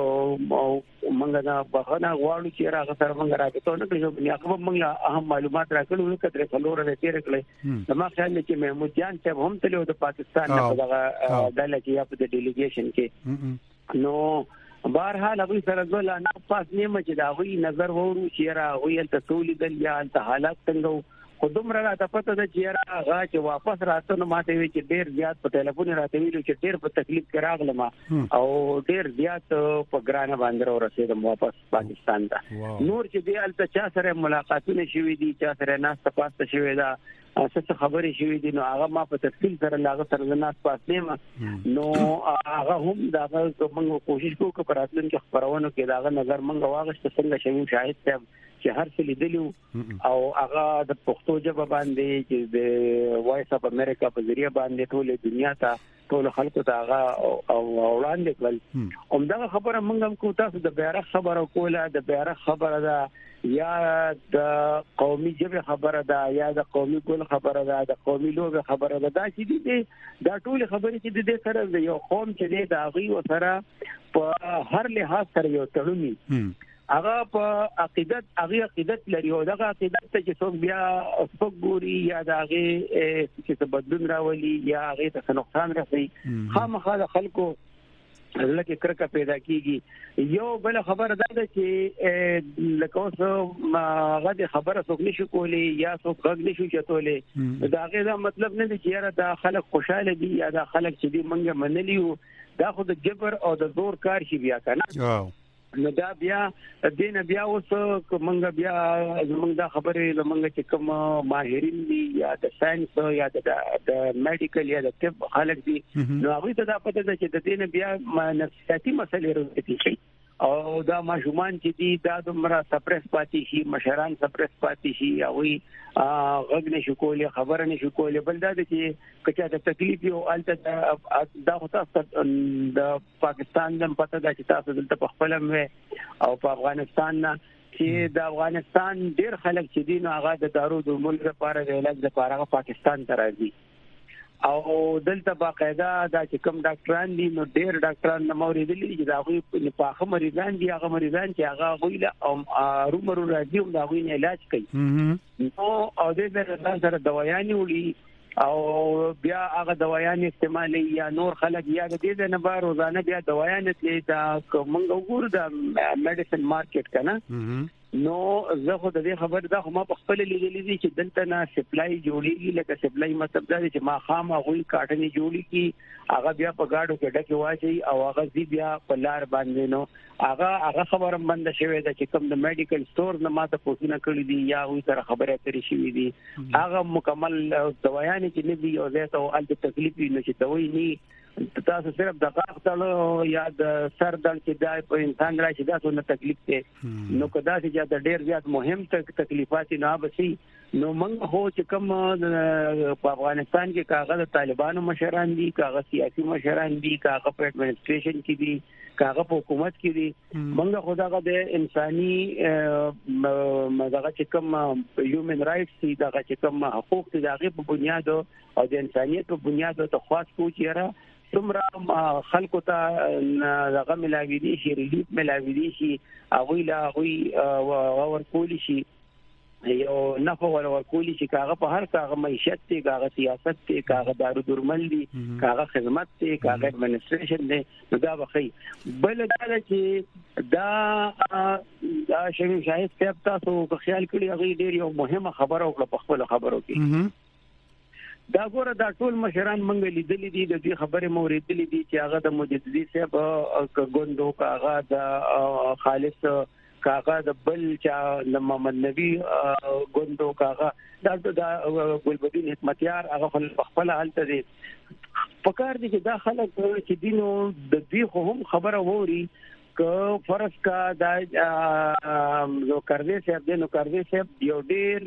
مونږه دا بخنه غواړو چې هغه سره مونږ راځو نو چې هغه مونږه اهم معلومات راکړو کتره څلور نه تیر کړل زما خیال چې محمود جان صاحب هم تلو د پاکستان په دغه ډله کې یا په ډیلیګیشن کې نو بهرحال هغه سره ځل نه پاس نیمه چې دا غوي نظر وورو چې را غوي ته تولید یا ته حالات څنګه خودم را ته پته ده چې را هغه چې واپس راته نو ماته وی چې ډیر زیات په ټلیفون راته ویلو چې ډیر په تکلیف کې راغلم او ډیر زیات په ګرانه باندې ورسېدم واپس پاکستان ته نور چې دی الته چا سره ملاقاتونه شوي دي چا سره ناس تاسو شوي دا څه خبرې شوي دي نو هغه ما په تفصیل سره لاغه سره ناس پاتنه نو هغه هم دا موږ کوشش کوو چې پراتلون کې خبرونه کې دا نظر موږ واغښت څنګه شوی شاهد ته چې هر څه لیدلو او هغه د پښتو ژبه باندې چې د وایس اف امریکا په ذریعہ باندې ټول دنیا ته ټول خلکو ته هغه او وړاندې کړل همدا خبره موږ هم کوو تاسو د بیرغ خبره کوله د بیرغ خبره ده یا د قومي ژبه خبره ده یا د قومي ګل خبره ده د قومي لوبه خبره ده دا چې دي دا ټول خبرې چې د سره یو قوم چې دی دا غي او سره په هر لحاظ سره یو تړونی هغه په عقیدت هغه عقیدت لري او دغه عقیدت ته چې څوک بیا سپګوري یا دغه چې تبدل راولي یا هغه ته نقصان رسي خامخا د خلکو لکه کرکه پیدا کیږي یو بل خبره ده چې لکه اوس هغه خبره څوک نشي کولی یا څوک غږ نشي چتولې دا هغه دا مطلب نه دی چې دا خلک خوشاله دي یا دا خلک چې دی منګه منلیو دا خو د جبر او د زور کار شي بیا کنه نو دا بیا دین بیا اوس کومنګ بیا زمونږ دا خبرې زمونږ چې کوم ماهرین دي یا د ساينس یا د میډیکل یا د طب خلک دي نو هغه ته دا پته ده چې د دین بیا نفسیاتي مسلې راځي او دا ماشومان چې دي دا د مرا سپریس پاتې شي مشران سپریس پاتې شي او وي غږ نشو کولای خبره نشو کولای بل دا چې کچا د تکلیف یو الته دا هوتا د پاکستان د پته ده چې تاسو دلته په خپل او په افغانستان نه چې د افغانستان ډیر خلک چې دي نو هغه د دارو د ملک لپاره د علاج لپاره پاکستان ته راځي او دلته باقاعده دا چې کوم ډاکټران دي نو ډیر ډاکټران نو اوریدلي چې دا غوي په هغه مریضان دي هغه مریضان چې هغه غویله او رومرو راځي او دا غوي نه علاج کوي نو او دې سره دوايانې وړي او بیا هغه دوايانې استعمالي یا نور خلک یا د دې نه بار روزانه بیا دوايانې ته دا کومنګ وګور د میډیسن مارکیټ کنه نو زه خو د دې خبر دا خو ما په خپل لیدلې دي چې دلته نه سپلای جوړیږي لکه سپلای مطلب دا چې ما خامہ غوي کاټنی جوړی کی هغه بیا په گاډو کې ډکه واچي او هغه زی بیا په لار باندې نو هغه هغه خبره بند شوی دا چې کوم د میډیکل سٹور نه ماته پوښتنه کړې دي یا وي سره خبره اترې شوې دي هغه مکمل دوايانې چې نه دي او زه ته ال تکلیف نه شي دوی نه تاسو صرف د غاښ تړلو یا د سر درد چې دا په انسان راشي دا څه تکلیف ته نو کدا چې دا ډېر زیات مهم تکلیفات نه بسي نو موږ هو چې کوم په افغانستان کې کاغذ طالبانو مشران دي کاغذ سیاسي مشران دي کاغذ په اډمنسټریشن کې دي کاغذ په حکومت کې دي موږ خداغه د انساني مدغه چې کوم هیومن رائټس دي دغه چې کوم حقوق دي دغه په بنیاد او د انسانيت په بنیاد ته خاص کوچ یره څومره خلکو ته دغه ملاوي دي شي ریلیف ملاوي دي شي هغه لا هغه ورکول شي یو نفع ورکول شي کاغه په هر کاغه معیشت ته کاغه سیاست ته کاغه دارو درمل دي کاغه خدمت ته کاغه اډمنسټریشن دي نو دا بخي بل دا چې دا دا شوی شاهد صاحب تاسو په خیال کړی هغه ډیر یو مهمه خبره او په خپل خبرو کې دا ګوره دا ټول مشران منګ لیدلې دي د دې خبره موریدلې دي چې هغه د مجددي صاحب ګوندو کاغه د خالص کاغه د بل چا د محمد نبی ګوندو کاغه دا د ګلبدین حکمتیار هغه خپل حالت دي فکر دي چې دا خلک چې دینو د دې خو هم خبره ووري که فرض کا دا زو کردی صاحب د نو کردی صاحب یو ډیر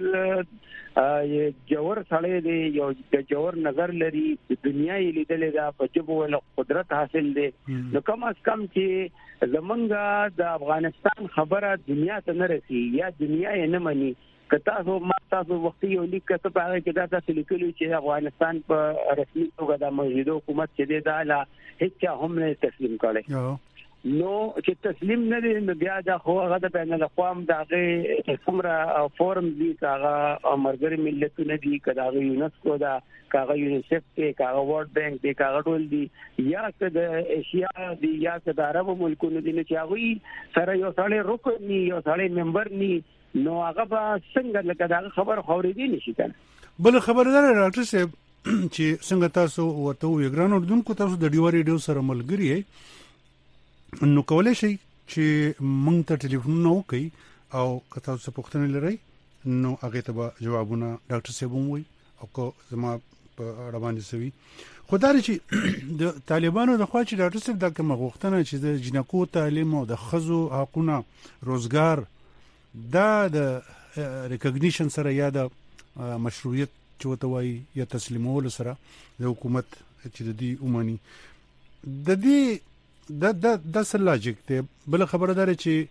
جوور سړی دی یو جوور نظر لري دنیا یې لیدلې دا په چبو ول قدرت حاصل دی نو کم از کم چې زمونږه د افغانستان خبره دنیا ته نه رسي یا دنیا یې نه مني کته هو ما تاسو وخت یو لیک کته په هغه کې دا تاسو لیکلو چې افغانستان په رسمي توګه د موجوده حکومت چې دی دا لا هیڅ هم نه تسلیم کړي نو چې تسلیم نه دي نو بیا دا خو هغه د بین الاقوام دغه څومره فورم دي هغه مرګري ملتونه دي کداغه یونسکو دا کاغه یونیسف کې کاغه ورلد بانک دی کاغه ټول دي یا که د ایشیا دي یا که د عربو ملکونو دي چې هغه سره یو سړی رکن ني یو سړی ممبر ني نو هغه به څنګه لکه دا خبر خوري دي نشي کنه بل خبردار ډاکټر صاحب چې څنګه تاسو ورته وی ګران اردوونکو تاسو د ډیو ریډیو سره ملګری یې نو کولای شي چې مونږ ته ټلیفون نو کوي او که تاسو پوښتنه لرئ نو هغه ته جوابونه ډاکټر صاحب وي او کو زما په اړه باندې سوي خدای چې د طالبانو د خوا چې ډاکټر صاحب د کوم غوښتنه چې د جنکو تعلیم او د خزو حقوقونه روزګار دا د ریکګنیشن سره یا د مشروعیت چوتوي یا تسلیمول سره د حکومت چې د دې اومني د دې دا دا د سلاجیک ته بل خبردار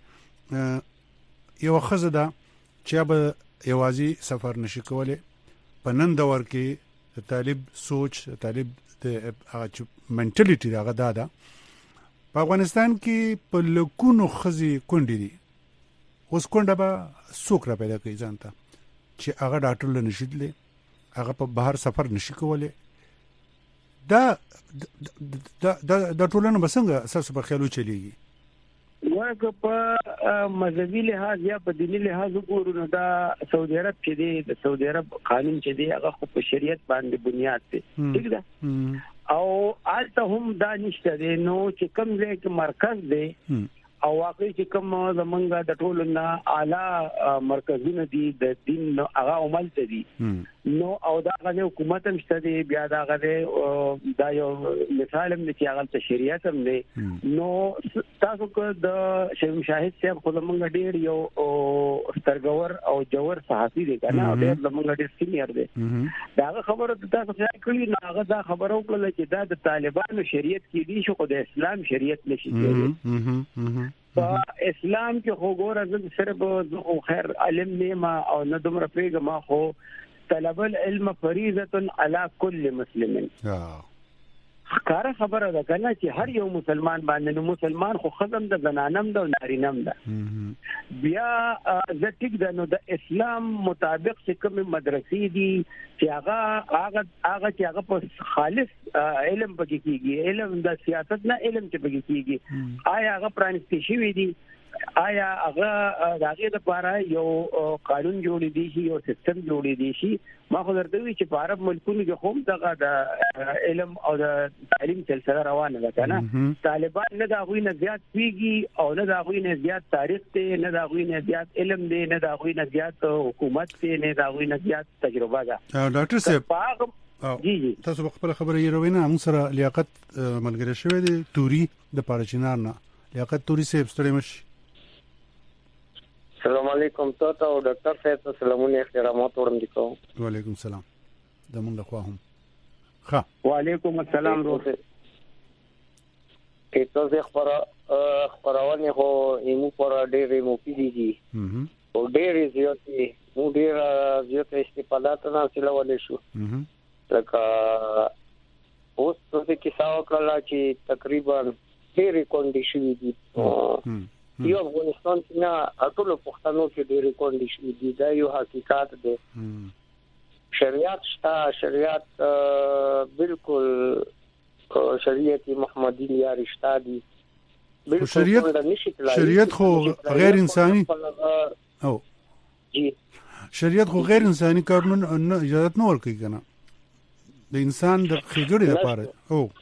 چې یو خزه ده چې به یوازي سفر نشي کولای په نن دور کې طالب سوچ طالب د منټالیټي دا غدا ده په افغانستان کې په لکونو خزي کونډې دي اوس کونډه به څوک را پیدا کوي ځانته چې هغه ډاکټر له نشیدلې هغه په بهر سفر نشي کولای دا د د ټولنه بسنګ اساس په خیالو چلیږي ورکه په مذهبي لحاظ یا په دینی لحاظ وګورو نو دا سعودي عرب چې دی د سعودي عرب قانون چې دی هغه خو په شریعت باندې بنیاد دی ٹھیک ده او آلته هم دا نشته دی نو چې کوم ځای کې مرکز دی او واقعي چې کوم زمونږ د ټولو نه اعلی مرکزونه دي د دین هغه عمل ته دي نو او دا غو حکومت هم شته دی بیا دا غو دا یو مثال هم چې هغه ته شریعت هم دی نو تاسو کو د شیخ مشاهد صاحب خو زمونږ ډیر یو سترګور او جوور صحافي دی کنه او ډیر زمونږ ډیر سینیئر دی دا خبره تاسو ځای کړی نه هغه دا خبره وکړه چې دا د طالبانو شریعت کې دي شو خو د اسلام شریعت نشي کېږي په اسلام کې خو ګوره زه صرف زه خیر علم نیمه او نه دومره پیګه ما خو طلب العلم فریضه علی کل مسلم کار خبره ده کنه چې هر یو مسلمان باندې نو مسلمان خو خزم د زنانم د نارینم ده بیا زه ټیک ده نو د اسلام مطابق چې کوم مدرسې دي چې هغه هغه هغه چې هغه په خالص علم پکې کیږي علم د سیاست نه علم چې پکې کیږي آیا هغه پرانستي شوی دي آیا هغه داغه د لپاره یو قانون جوړ دی شي او سیستم جوړ دی شي ما خو درته وی چې په عرب ملکونو کې هم دغه د علم او د تعلیم سلسله روانه ده کنه طالبان نه دا غوي نه زیات پیږي او نه دا غوي نه زیات تاریخ ته نه دا غوي نه زیات علم دی نه دا غوي نه زیات حکومت ته نه دا غوي نه زیات تجربه ده ډاکټر صاحب جی جی تاسو خپل خبره یې روینه موږ سره لیاقت ملګری شوی دی توري د پارچینار نه لیاقت توري صاحب ستړي مش السلام علیکم تاسو او ډاکټر صاحب سلامونه احترامات وړاندې کوم وعلیکم السلام د مونږ خو هم ښه وعلیکم السلام روزه تاسو خبره خبرونه هو ایمو پر ډېرې مفیدې دي او ډېرې زیاتې مو ډېر زیاتې استفادات نه سلولې شو لکه اوس څه کې ساو کړل چې تقریبا ډېرې کنډیشن دي یو افغانستان نه ټول پښتنو کې ډېرې کنډیشن دي دا یو حقیقت دی شریعت شته شریعت بالکل شریعت محمدي یا رښتا دي شریعت شریعت خو غیر انساني او جی شریعت خو غیر انساني کارونه اجازه نه ورکوي کنه د انسان د خېګړې لپاره او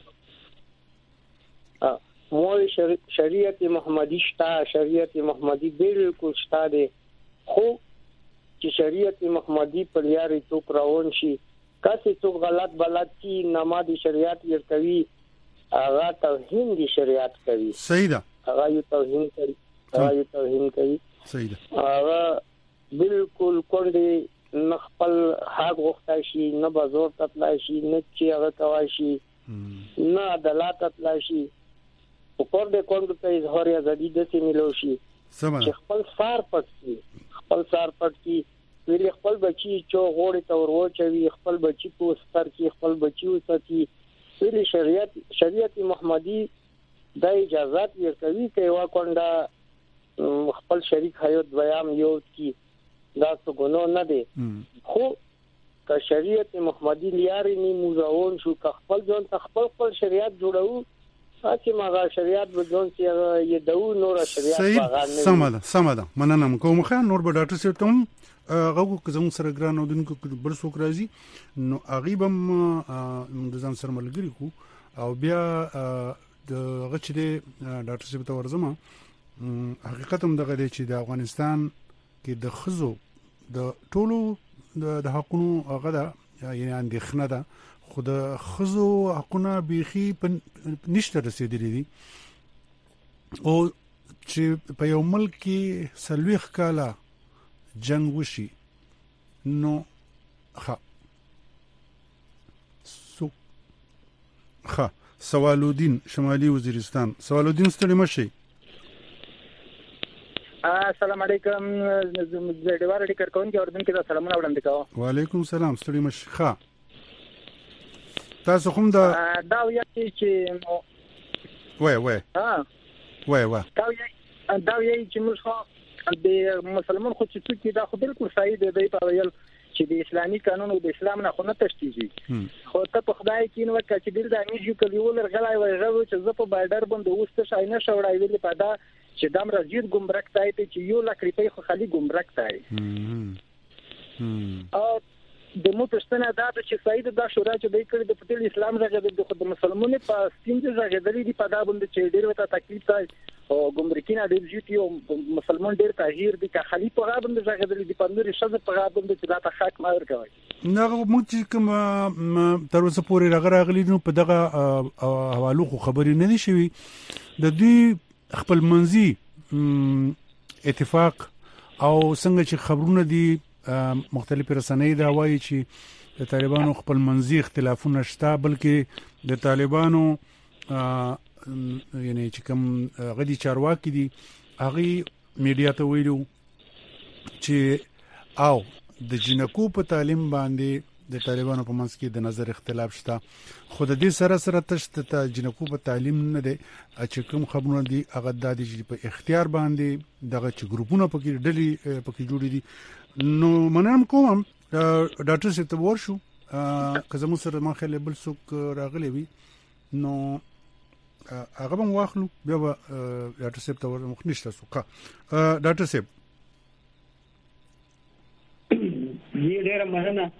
مول شریعت محمدي شتا شریعت محمدي بالکل شتا دي خو چې شریعت محمدي پر یاري تو راون شي کاسي تو غلط بلد کی نماز شریعت یې کوي هغه توهین دي شریعت کوي صحیح ده هغه یو توهین کوي هغه یو توهین کوي صحیح ده هغه بالکل کړي نخپل حق غوښتای شي نه بازار تطلای شي نه چې هغه کوي شي نه عدالت تطلای شي پر دې کوم ته اظهار ازادي د سیملوشي چې خپل سار پټي خپل سار پټي ویل خپل بچي چې غوړي تور وچوي خپل بچي په ستر کې خپل بچي وساتي ویل شریعت شریعت محمدي د اجازهات ورکوي چې یو کونډه خپل شریک حیات بیان یو کی دا څه ګناه نه دی خو که شریعت محمدي لاري ني موزون شو که خپل ځون خپل خپل شریعت جوړو چې ماغه شریعت بدون چې یې دو نور شریعت باغ نه سماده سماده مننه کوم خان نور به ډاکټر صاحب ته هغه که زموږ سره ګران اودونکو بل څوک راځي نو غیبم د ځان سره ملګری کو او بیا د غچ دی ډاکټر صاحب ته ورزمه حقیقت هم دغه دی چې د افغانستان کې د خزو د ټولو د حقونو هغه ده یعنی اندېښنه ده خو د خزو حقونه بیخي نشته رسیدلي دي او چې په یو ملک کې سلويخ کاله جنگ وشي نو ښه سو ښه سوالودین شمالي وزیرستان سوالودین ستړي مشي السلام علیکم د ډیوار ډیکر کون کې اوردن کې سلامونه وړاندې کوم وعلیکم السلام ستړي مشي ښه تاسو کوم دا دا ویا چې وای وای ها وای وای دا ویا دا ویا چې موږ خو د مسلمان خو چې څوک دا خو بالکل صحیح دی په ویل چې د اسلامي قانون او د اسلام نه خو نه تشتیږي خو ته په خدای کې نو چې دل د امیجو کلیول غلای وایغه چې زه په بایډر باندې وسته شای نه شوړای ویل په دا چې دام راځي ګمرک تای ته چې یو لک ریپې خو خالي ګمرک تای او د مو پښتنه دا چې سید دا شورا چې د کړي د پټل اسلام راغلی د خود مسلمانانو په سپینځ راغلی دی په دا باندې چې ډیر وته تکلیف تای او ګمرکینه ډیر جوتی او مسلمان ډیر تاجر دي که خلی په غا باندې راغلی دی په نوري شذ په غا باندې چې دا ته حق ماور کوي نه موږ چې کوم تر اوسه پورې راغلی نو په دغه حوالو خو خبرې نه دي شوی د دوی خپل منځي اتفاق او څنګه چې خبرونه دي مختلف رسنۍ دا وایي چې د طالبانو خپل منځي اختلافونه شته بلکې د طالبانو یعنی چې کوم غدي چارواکي دي هغه میډیا ته ویلو چې او د جنکو په تعلیم باندې د طالبانو په منځ کې د نظر اختلاف شته خو د دې سره سره تشت ته جنکو په تعلیم نه دي چې کوم خبرونه دي هغه د دې په اختیار باندې دغه چې ګروپونه پکې ډلې پکې جوړې دي نو منم کوم ډاکټر صاحب ته ورشو که زموږ سره ما خلک بل څوک راغلي وي نو هغه هم واخلو بیا به ډاکټر صاحب ته ورمخ نشته سوکا ډاکټر صاحب یې ډېر مننه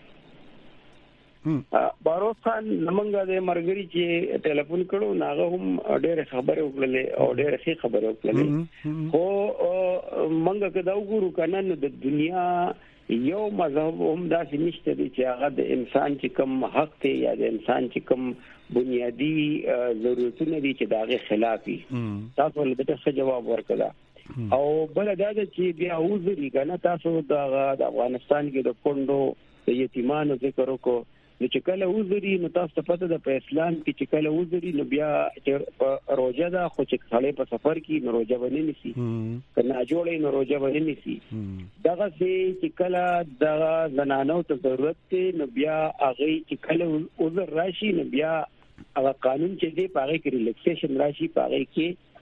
باروس خان نمنګ د مرګري چې ټلیفون کړو ناغه هم ډېر خبره وکړلې او ډېر ښه خبره وکړلې خو منګه کدا وګورو کنه د دنیا یو مذهب هم داسې نشته چې هغه د انسان چې کوم حق دی یا د انسان چې کوم بنیادی ضرورتونه دي چې داغه خلافي تاسو له دې څه جواب ورکړه او بل دا چې بیا اوزري کنه تاسو د افغانستان کې د پوندو د یتیمانو ذکر وکړو نو چې کله وزري نو تاسو ته پته د په اسلام کې چې کله وزري نو بیا چې روزه ده خو چې خلې په سفر کې نو روزه باندې نسی کنه جوړې نو روزه باندې نسی دغه چې کله د زنانو ته ضرورت دی نو بیا هغه چې کله وزر راشي نو بیا هغه قانون چې دی په هغه کې ریلیکسیشن راشي په هغه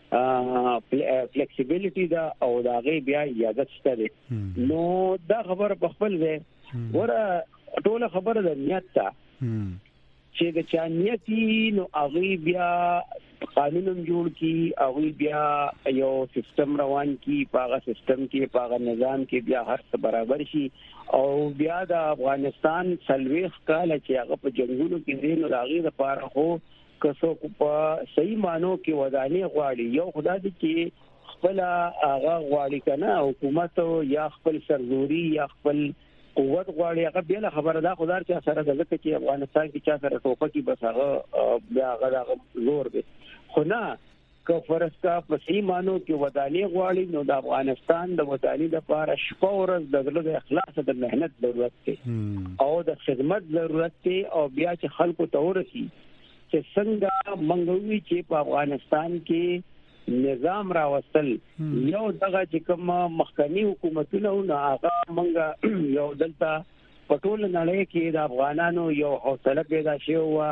کې فلیکسیبিলিټی دا او دا غي بیا اجازه شته نو دا خبر په خپل ځای ور ټول خبره د نیت ته چې د چا نیت نو هغه بیا قانونم جوړ کی هغه بیا یو سیستم روان کی پاغه سیستم کې پاغه نظام کې بیا هر څه برابر شي او بیا د افغانستان سلويخ کاله چې هغه په جنگونو کې دین او هغه لپاره خو کسو په صحیح مانو کې ودانې غواړي یو خدای دې چې خپل هغه غواړي کنه حکومت یا خپل سرزوري یا خپل قوت غواړي هغه بل خبره ده خدای چې سره د ځکه چې افغانستان کې چا سره ټوپکی بس هغه بیا هغه زور دی خو نه که فرض کا په صحیح مانو کې ودانې غواړي نو د افغانستان د ودانې لپاره شپه ورځ د زړه د اخلاص د مهنت ضرورت دی او د خدمت ضرورت دی او بیا چې خلکو ته ورسي چې څنګه منګوي چې په افغانستان کې نظام راوستل یو دغه چې کوم مخکنی حکومتونه او هغه منګه یو دلته پټول نړۍ کې د افغانانو یو حوصله پیدا شوه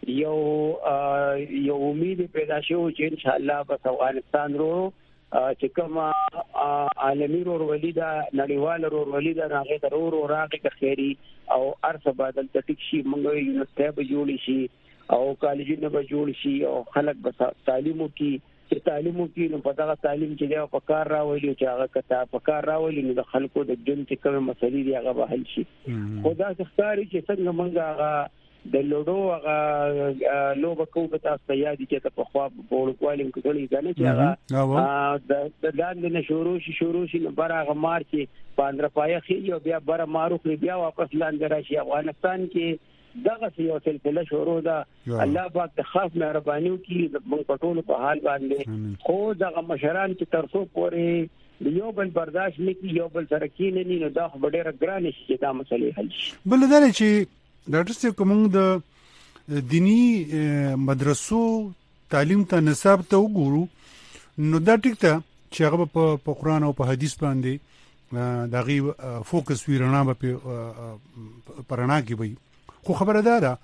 یو یو امید پیدا شو چې ان شاء الله په افغانستان ورو چې کوم عالمي ورولي دا نړیوال ورولي دا هغه ته ورو راغی خیری او ارث بدل ټیک شي موږ یو ستاب جوړ شي او کالجونه به جوړ شي او خلک به تعلیمو کې چې تعلیمو کې نو په دغه تعلیم کې دا په کار راولي چې هغه کته په کار راولي نو د خلکو د جن چې کوم مسلې دی هغه به حل شي خدا ښکاری چې څنګه موږ هغه د لوډو هغه لوبه کوو تاسو یادی چې په خوا په وړوالیم کې ټولې ځنه چې هغه د لاندې شروع شي شروع شي نو بار هغه مار چې پاندره پای خي او بیا بار ماروخ بیا واپس لاندې راشي افغانستان کې دغه یو سلسله شروع ده الله پاک د خاص مهرباني کوي موږ په ټولو په حال باندې خو دغه مشران چې ترڅو پورې یو بل برداشت نکړي یو بل سره کینې نه دا ډېر ګران شي چې دا مسلې حل شي بل دا چې ډاکټر صاحب کوم د دینی مدرسو تعلیم ته نصاب ته وګورو نو دا ټیک ته چې هغه په قرآن او په حدیث باندې دا غي فوکس ویرنا په پرانا کې وي خو خبره ده دا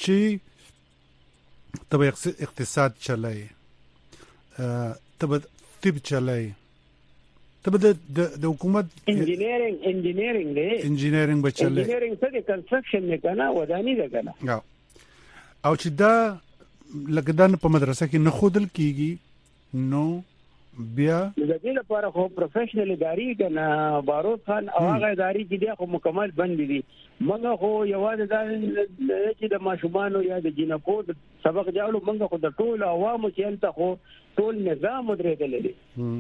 چې تب اقتصاد چلای تب طب چلای تب د د حکومت انجینیرینګ انجینیرینګ دی انجینیرینګ بچلای انجینیرینګ څه د کنستراکشن نه کنه ودانی ده کنه او چې دا لګدان په مدرسه کې نه خودل کیږي نو بیا د دې لپاره خو پروفیشنل اداري کنه باروت خان او هغه اداري چې دی خو مکمل بند دي موږ خو یوازې دا چې د ماشومان یا د جنکو سبق جوړو موږ خو د ټول عوامو چې تل خو ټول نظام درېدل دي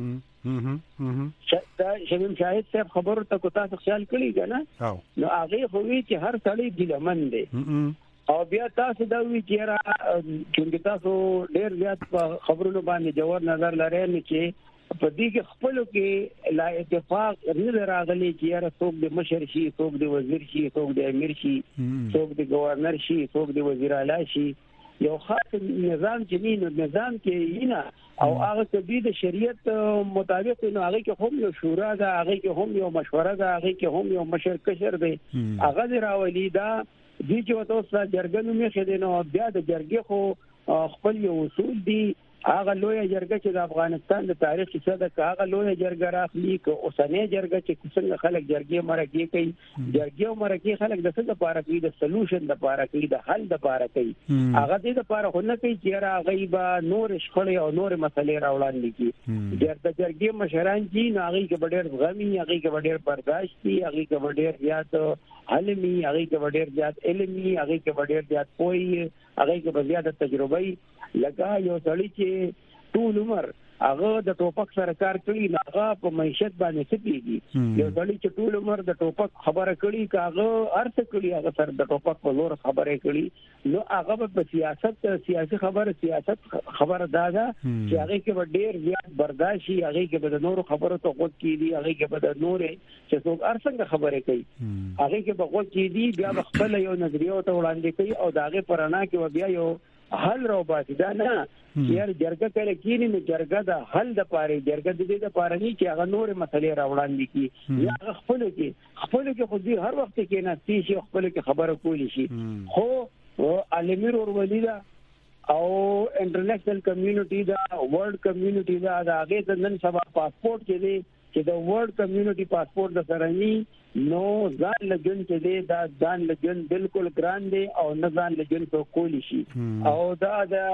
دا شمیم شاهد صاحب خبرو ته کو تاسو خیال کړی کنه نو هغه خو وی چې هر سړی ګلمن دی او بیا تاسو دا وی چې را چې تاسو ډیر زیات خبرونو باندې جوړ نظر لرئ نه چې په دې کې خپل کې لا اتفاق نه راغلي چې را څوک د مشر شي څوک د وزیر شي څوک د امیر شي څوک د گورنر شي څوک د وزیر اعلی شي یو خاص نظام چې نو نظام کې نه او هغه کبي د شریعت مطابق نو هغه کې هم یو شورا ده هغه کې هم یو مشوره ده هغه کې هم یو مشر کشر دی هغه راولي دا دي چې تاسو جرګنو مخې دي نو بیا د جرګې خو خپل یو اصول دي هغه لوی جرګه چې د افغانستان د تاریخ څخه د هغه لوی جرګه راخلي که اوسنۍ جرګه چې څنګه خلک جرګې مرکې کوي جرګې او مرکې خلک د څه لپاره کوي د سولوشن لپاره کوي د حل لپاره کوي هغه دې لپاره خو نه کوي چې را غیبه نور شخړې او نور مسلې راوړاندې کی د جرګې مشران چې نو هغه کې ډېر غمي هغه کې ډېر برداشت دي هغه کې ډېر زیات علمي هغه کې ډېر زیات علمي هغه کې ډېر زیات پوهي هغه کې زیات تجربه لکه یو سړی چې ټول عمر هغه د ټوپک سره کار کوي هغه په معیشت باندې سپیږي یو سړی چې ټول عمر د ټوپک خبره کوي هغه ارث کوي هغه سره د ټوپک په لور خبره کوي نو هغه په سیاست سیاسي خبره سیاست خبره دادا چې هغه کې ډېر زیات برداشت هغه کې به د نورو خبرو ته غوږ کیدي هغه کې به د نورې چې څوک ارڅنګ خبره کوي هغه کې به غوږ کیدي بیا خپل یو نظریه ته وړاندې کوي او داغه پرانا کې بیا یو حل راو باسي دا نه یار جرګه کله کینی نو جرګه دا حل د پاره جرګه د دې د پاره نه چې هغه نور مسلې راوړاندې کی یا خپل کې خپل کې خو دې هر وخت کې نه تي شي خپل کې خبره کولی شي خو عالمي ورولي دا او انټرنیشنل کمیونټي دا ورلد کمیونټي دا هغه د نن سبا پاسپورت کې دی چې د ورلد کمیونټي پاسپورت د سره ني نو ځان لګون چې دی دا ځان لګون بالکل ګران دی او نه ځان لګون په کولی شي او دا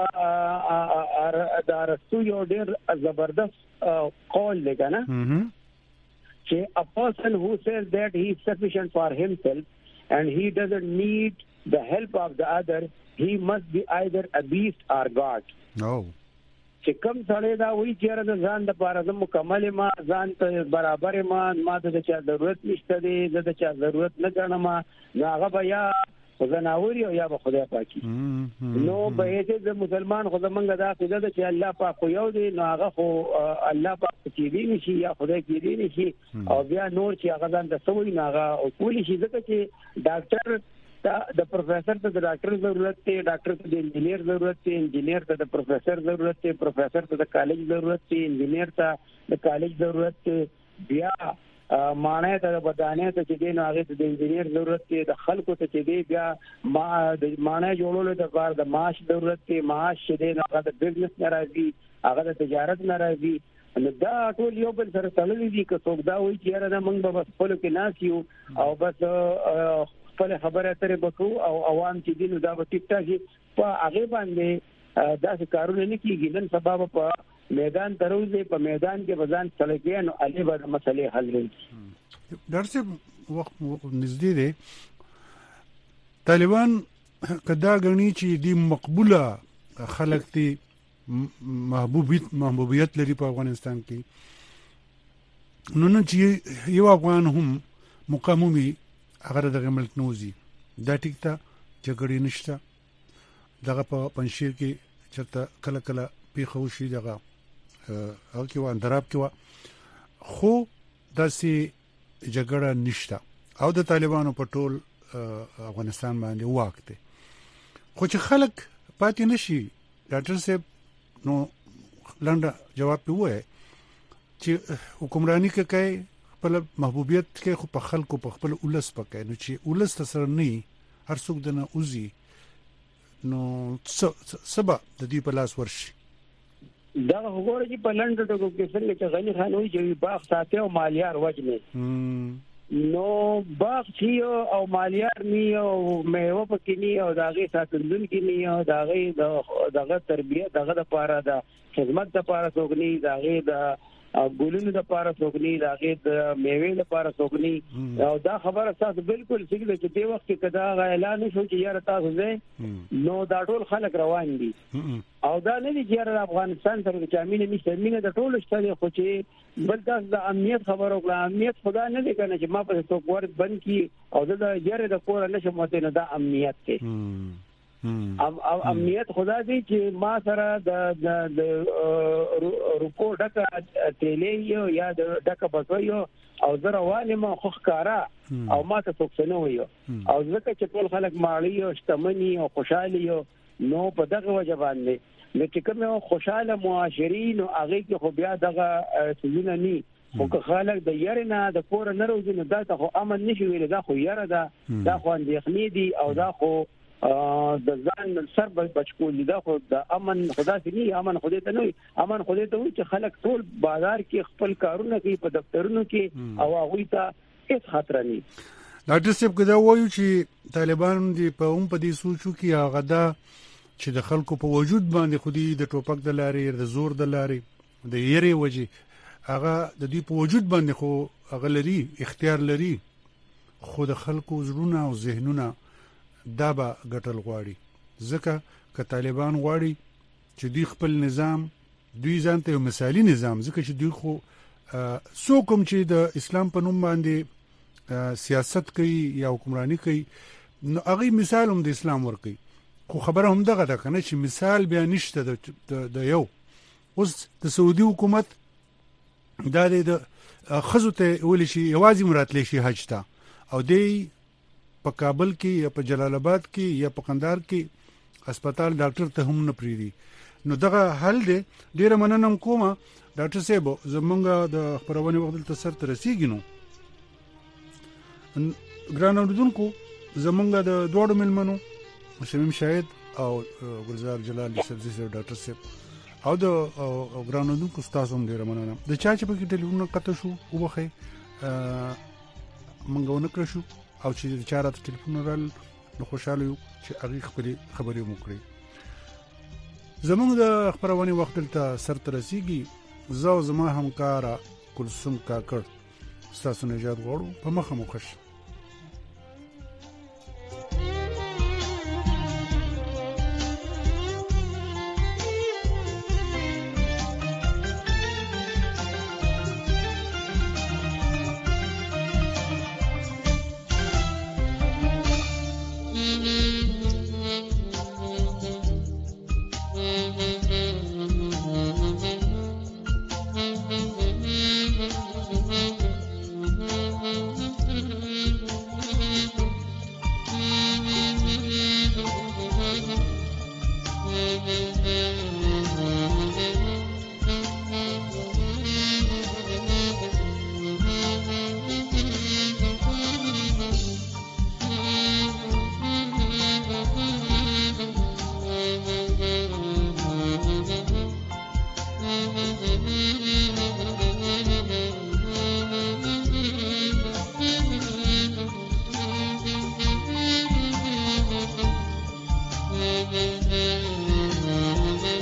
د دا رسو یو ډیر زبردست قول دی کنه چې a person who says that he is sufficient for himself and he doesn't need the help of the other he must be either a beast or God. No. چې کوم سړی دا وایي چې د ځان د پاره زمو مکمل ما ځان ته برابر ما ما د چا ضرورت نشته دی د چا ضرورت نه ګڼم نو هغه بیا زناوري او یا به خدای پاکي نو به دې د مسلمان خو زمونږ دا عقیده ده چې الله پاک خو یو دی نو هغه خو الله پاک کې دی نشي یا خدای کې دی نشي او بیا نور چې هغه ځان د سوي نه هغه کولی شي ځکه چې ډاکټر د پروفیسور ته د ډاکټر ضرورت دی ډاکټر ته د انجینیر ضرورت دی انجینیر ته د پروفیسور ضرورت دی پروفیسور ته د کالج ضرورت دی انجینیر ته د کالج ضرورت دی بیا مانه ته بدانه ته چې دین هغه ته د انجنیر ضرورت دی د خلکو ته چې دی بیا ما د مانه جوړولو د کار د معاش ضرورت دی معاش چې دی هغه د بزنس ناراضي هغه د تجارت ناراضي نو دا ټول یو بل سره تړلي دي که څوک دا وایي چې یاره موږ به بس خپل کې ناس یو او بس خپل خبره ترې بکو او عوام چې دین دا به ټیک ټاک په هغه باندې دا څه کارونه نه کیږي نن سبب په میدان تروزه په میدان کې بزان چلګي نو علي به مسلې حل وي درسه وخت نږدې دی طالبان کدا غني چې دی مقبوله خلک دي محبوبیت محبوبیت لري په افغانستان کې نو نه چې یو افغان هم مقامومي هغه دغه ملک نوزي دا ټیک ته جګړې نشته دغه په پنځیر کې چرته کله کله پیښو شي دغه او کې و اندراب کې و خو داسې جګړه نشته او د طالبانو په ټول افغانستان باندې واک دی خو چې خلک پاتې نشي ډاکټر صاحب نو لنډه جواب پیوه چې حکمرانی کې کوي خپل محبوبیت کې خو په خلکو په خپل اولس پکې نو چې اولس تسر نه هر څوک دنه اوزي نو سبا د دې په لاس ورشي دا وګوره چې په لندن ټکو کې څنګه چې غني خان وایي چې باغ ساتي او مالیار وجنه نو باغ چې او مالیار ني او میوه پکې ني او داغه ساتندون کې ني او داغه دغه تربیه دغه د پاره د خدمت د پاره سوګني داغه د ګولونو د پاره سوګني داغه د میوه د پاره سوګني او دا خبره تاسو بالکل صحیح ده چې په وخت کې کدا اعلان شو چې یاره تاسو زه نو دا ټول خلک روان دي او دا نه دي چې افغانستان سره د چامینه نشته مینه د ټولو شته خو چې بل تاسو د امنیت خبرو کړه امنیت خدا نه دی کنه چې ما په څوک ور بند کی او دا یاره د کور نشم مته نه دا امنیت کې ام امنیت خدا دی چې ما سره د د روکو ډکه تیلې یا د ډکه بسوي او زه روانه ما خو ښکارا او ما ته څوک نه ویو او ځکه چې ټول خلک ماړي او شتمني او خوشحالي نو په دغه وجه باندې نو چې کوم خوشاله معاشرین او هغه کې خو بیا دغه سيزونه ني خو که خلک د یاره نه د کور نه روزي نه دا خو امن نشي ویل دا خو یاره دا دا خو اندېخنې دي او دا خو د ځان سر بچکول دا خو د امن خدا سي امن خدای ته نه امن خدای ته وي چې خلک ټول بازار کې خپل کارونه کوي په دفترونو کې او هغه ته هیڅ خطر نه ډاکټر صاحب کدا وایو چې طالبان دی په هم په دې سوچو کې هغه دا چې د خلکو په وجود باندې خودي د ټوپک د لارې د زور د لارې د یری وجه هغه د دې په وجود باندې خو هغه لري اختیار لري خو د خلکو زړونه او ذهنونه دا به ګټل غواړي ځکه که طالبان غواړي چې دوی خپل نظام دوی ځان ته یو مثالي نظام ځکه چې دوی خو څوک هم چې د اسلام په نوم باندې سیاست کوي یا حکمرانی کوي نو هغه مثال هم د اسلام ورکوي خو خبره هم دغه ده کنه چې مثال بیا نشته د یو اوس د سعودي حکومت دا د خزو ته ول شي یوازې مراتلی شي حج ته او دی په کابل کې یا په جلال آباد کې یا په قندهار کې هسپتال ډاکټر ته هم نه پریدي نو دغه حل دی ډیره مننه کومه ډاکټر صاحب زمونږ د خبرونه وخت ته سر ته رسیدي نو ګران اوردونکو زمونږ د دوړو ملمنو شمیم شاهد او ګلزار جلال سبزی صاحب ډاکټر صاحب او د ګران اوردونکو تاسو هم ډیره مننه د چا چې په کې ټلیفون قطع شو وبخې منګونه کړ شو او چې چارات ټلیفون رال نو خوشاله یو چې هغه خپل خبرې مو کړې زموږ د خبرونه وخت ته سر ته رسیدي زو زما همکارا کلثوم کاکړ تاسو نه یاد غواړو په مخه مو خوش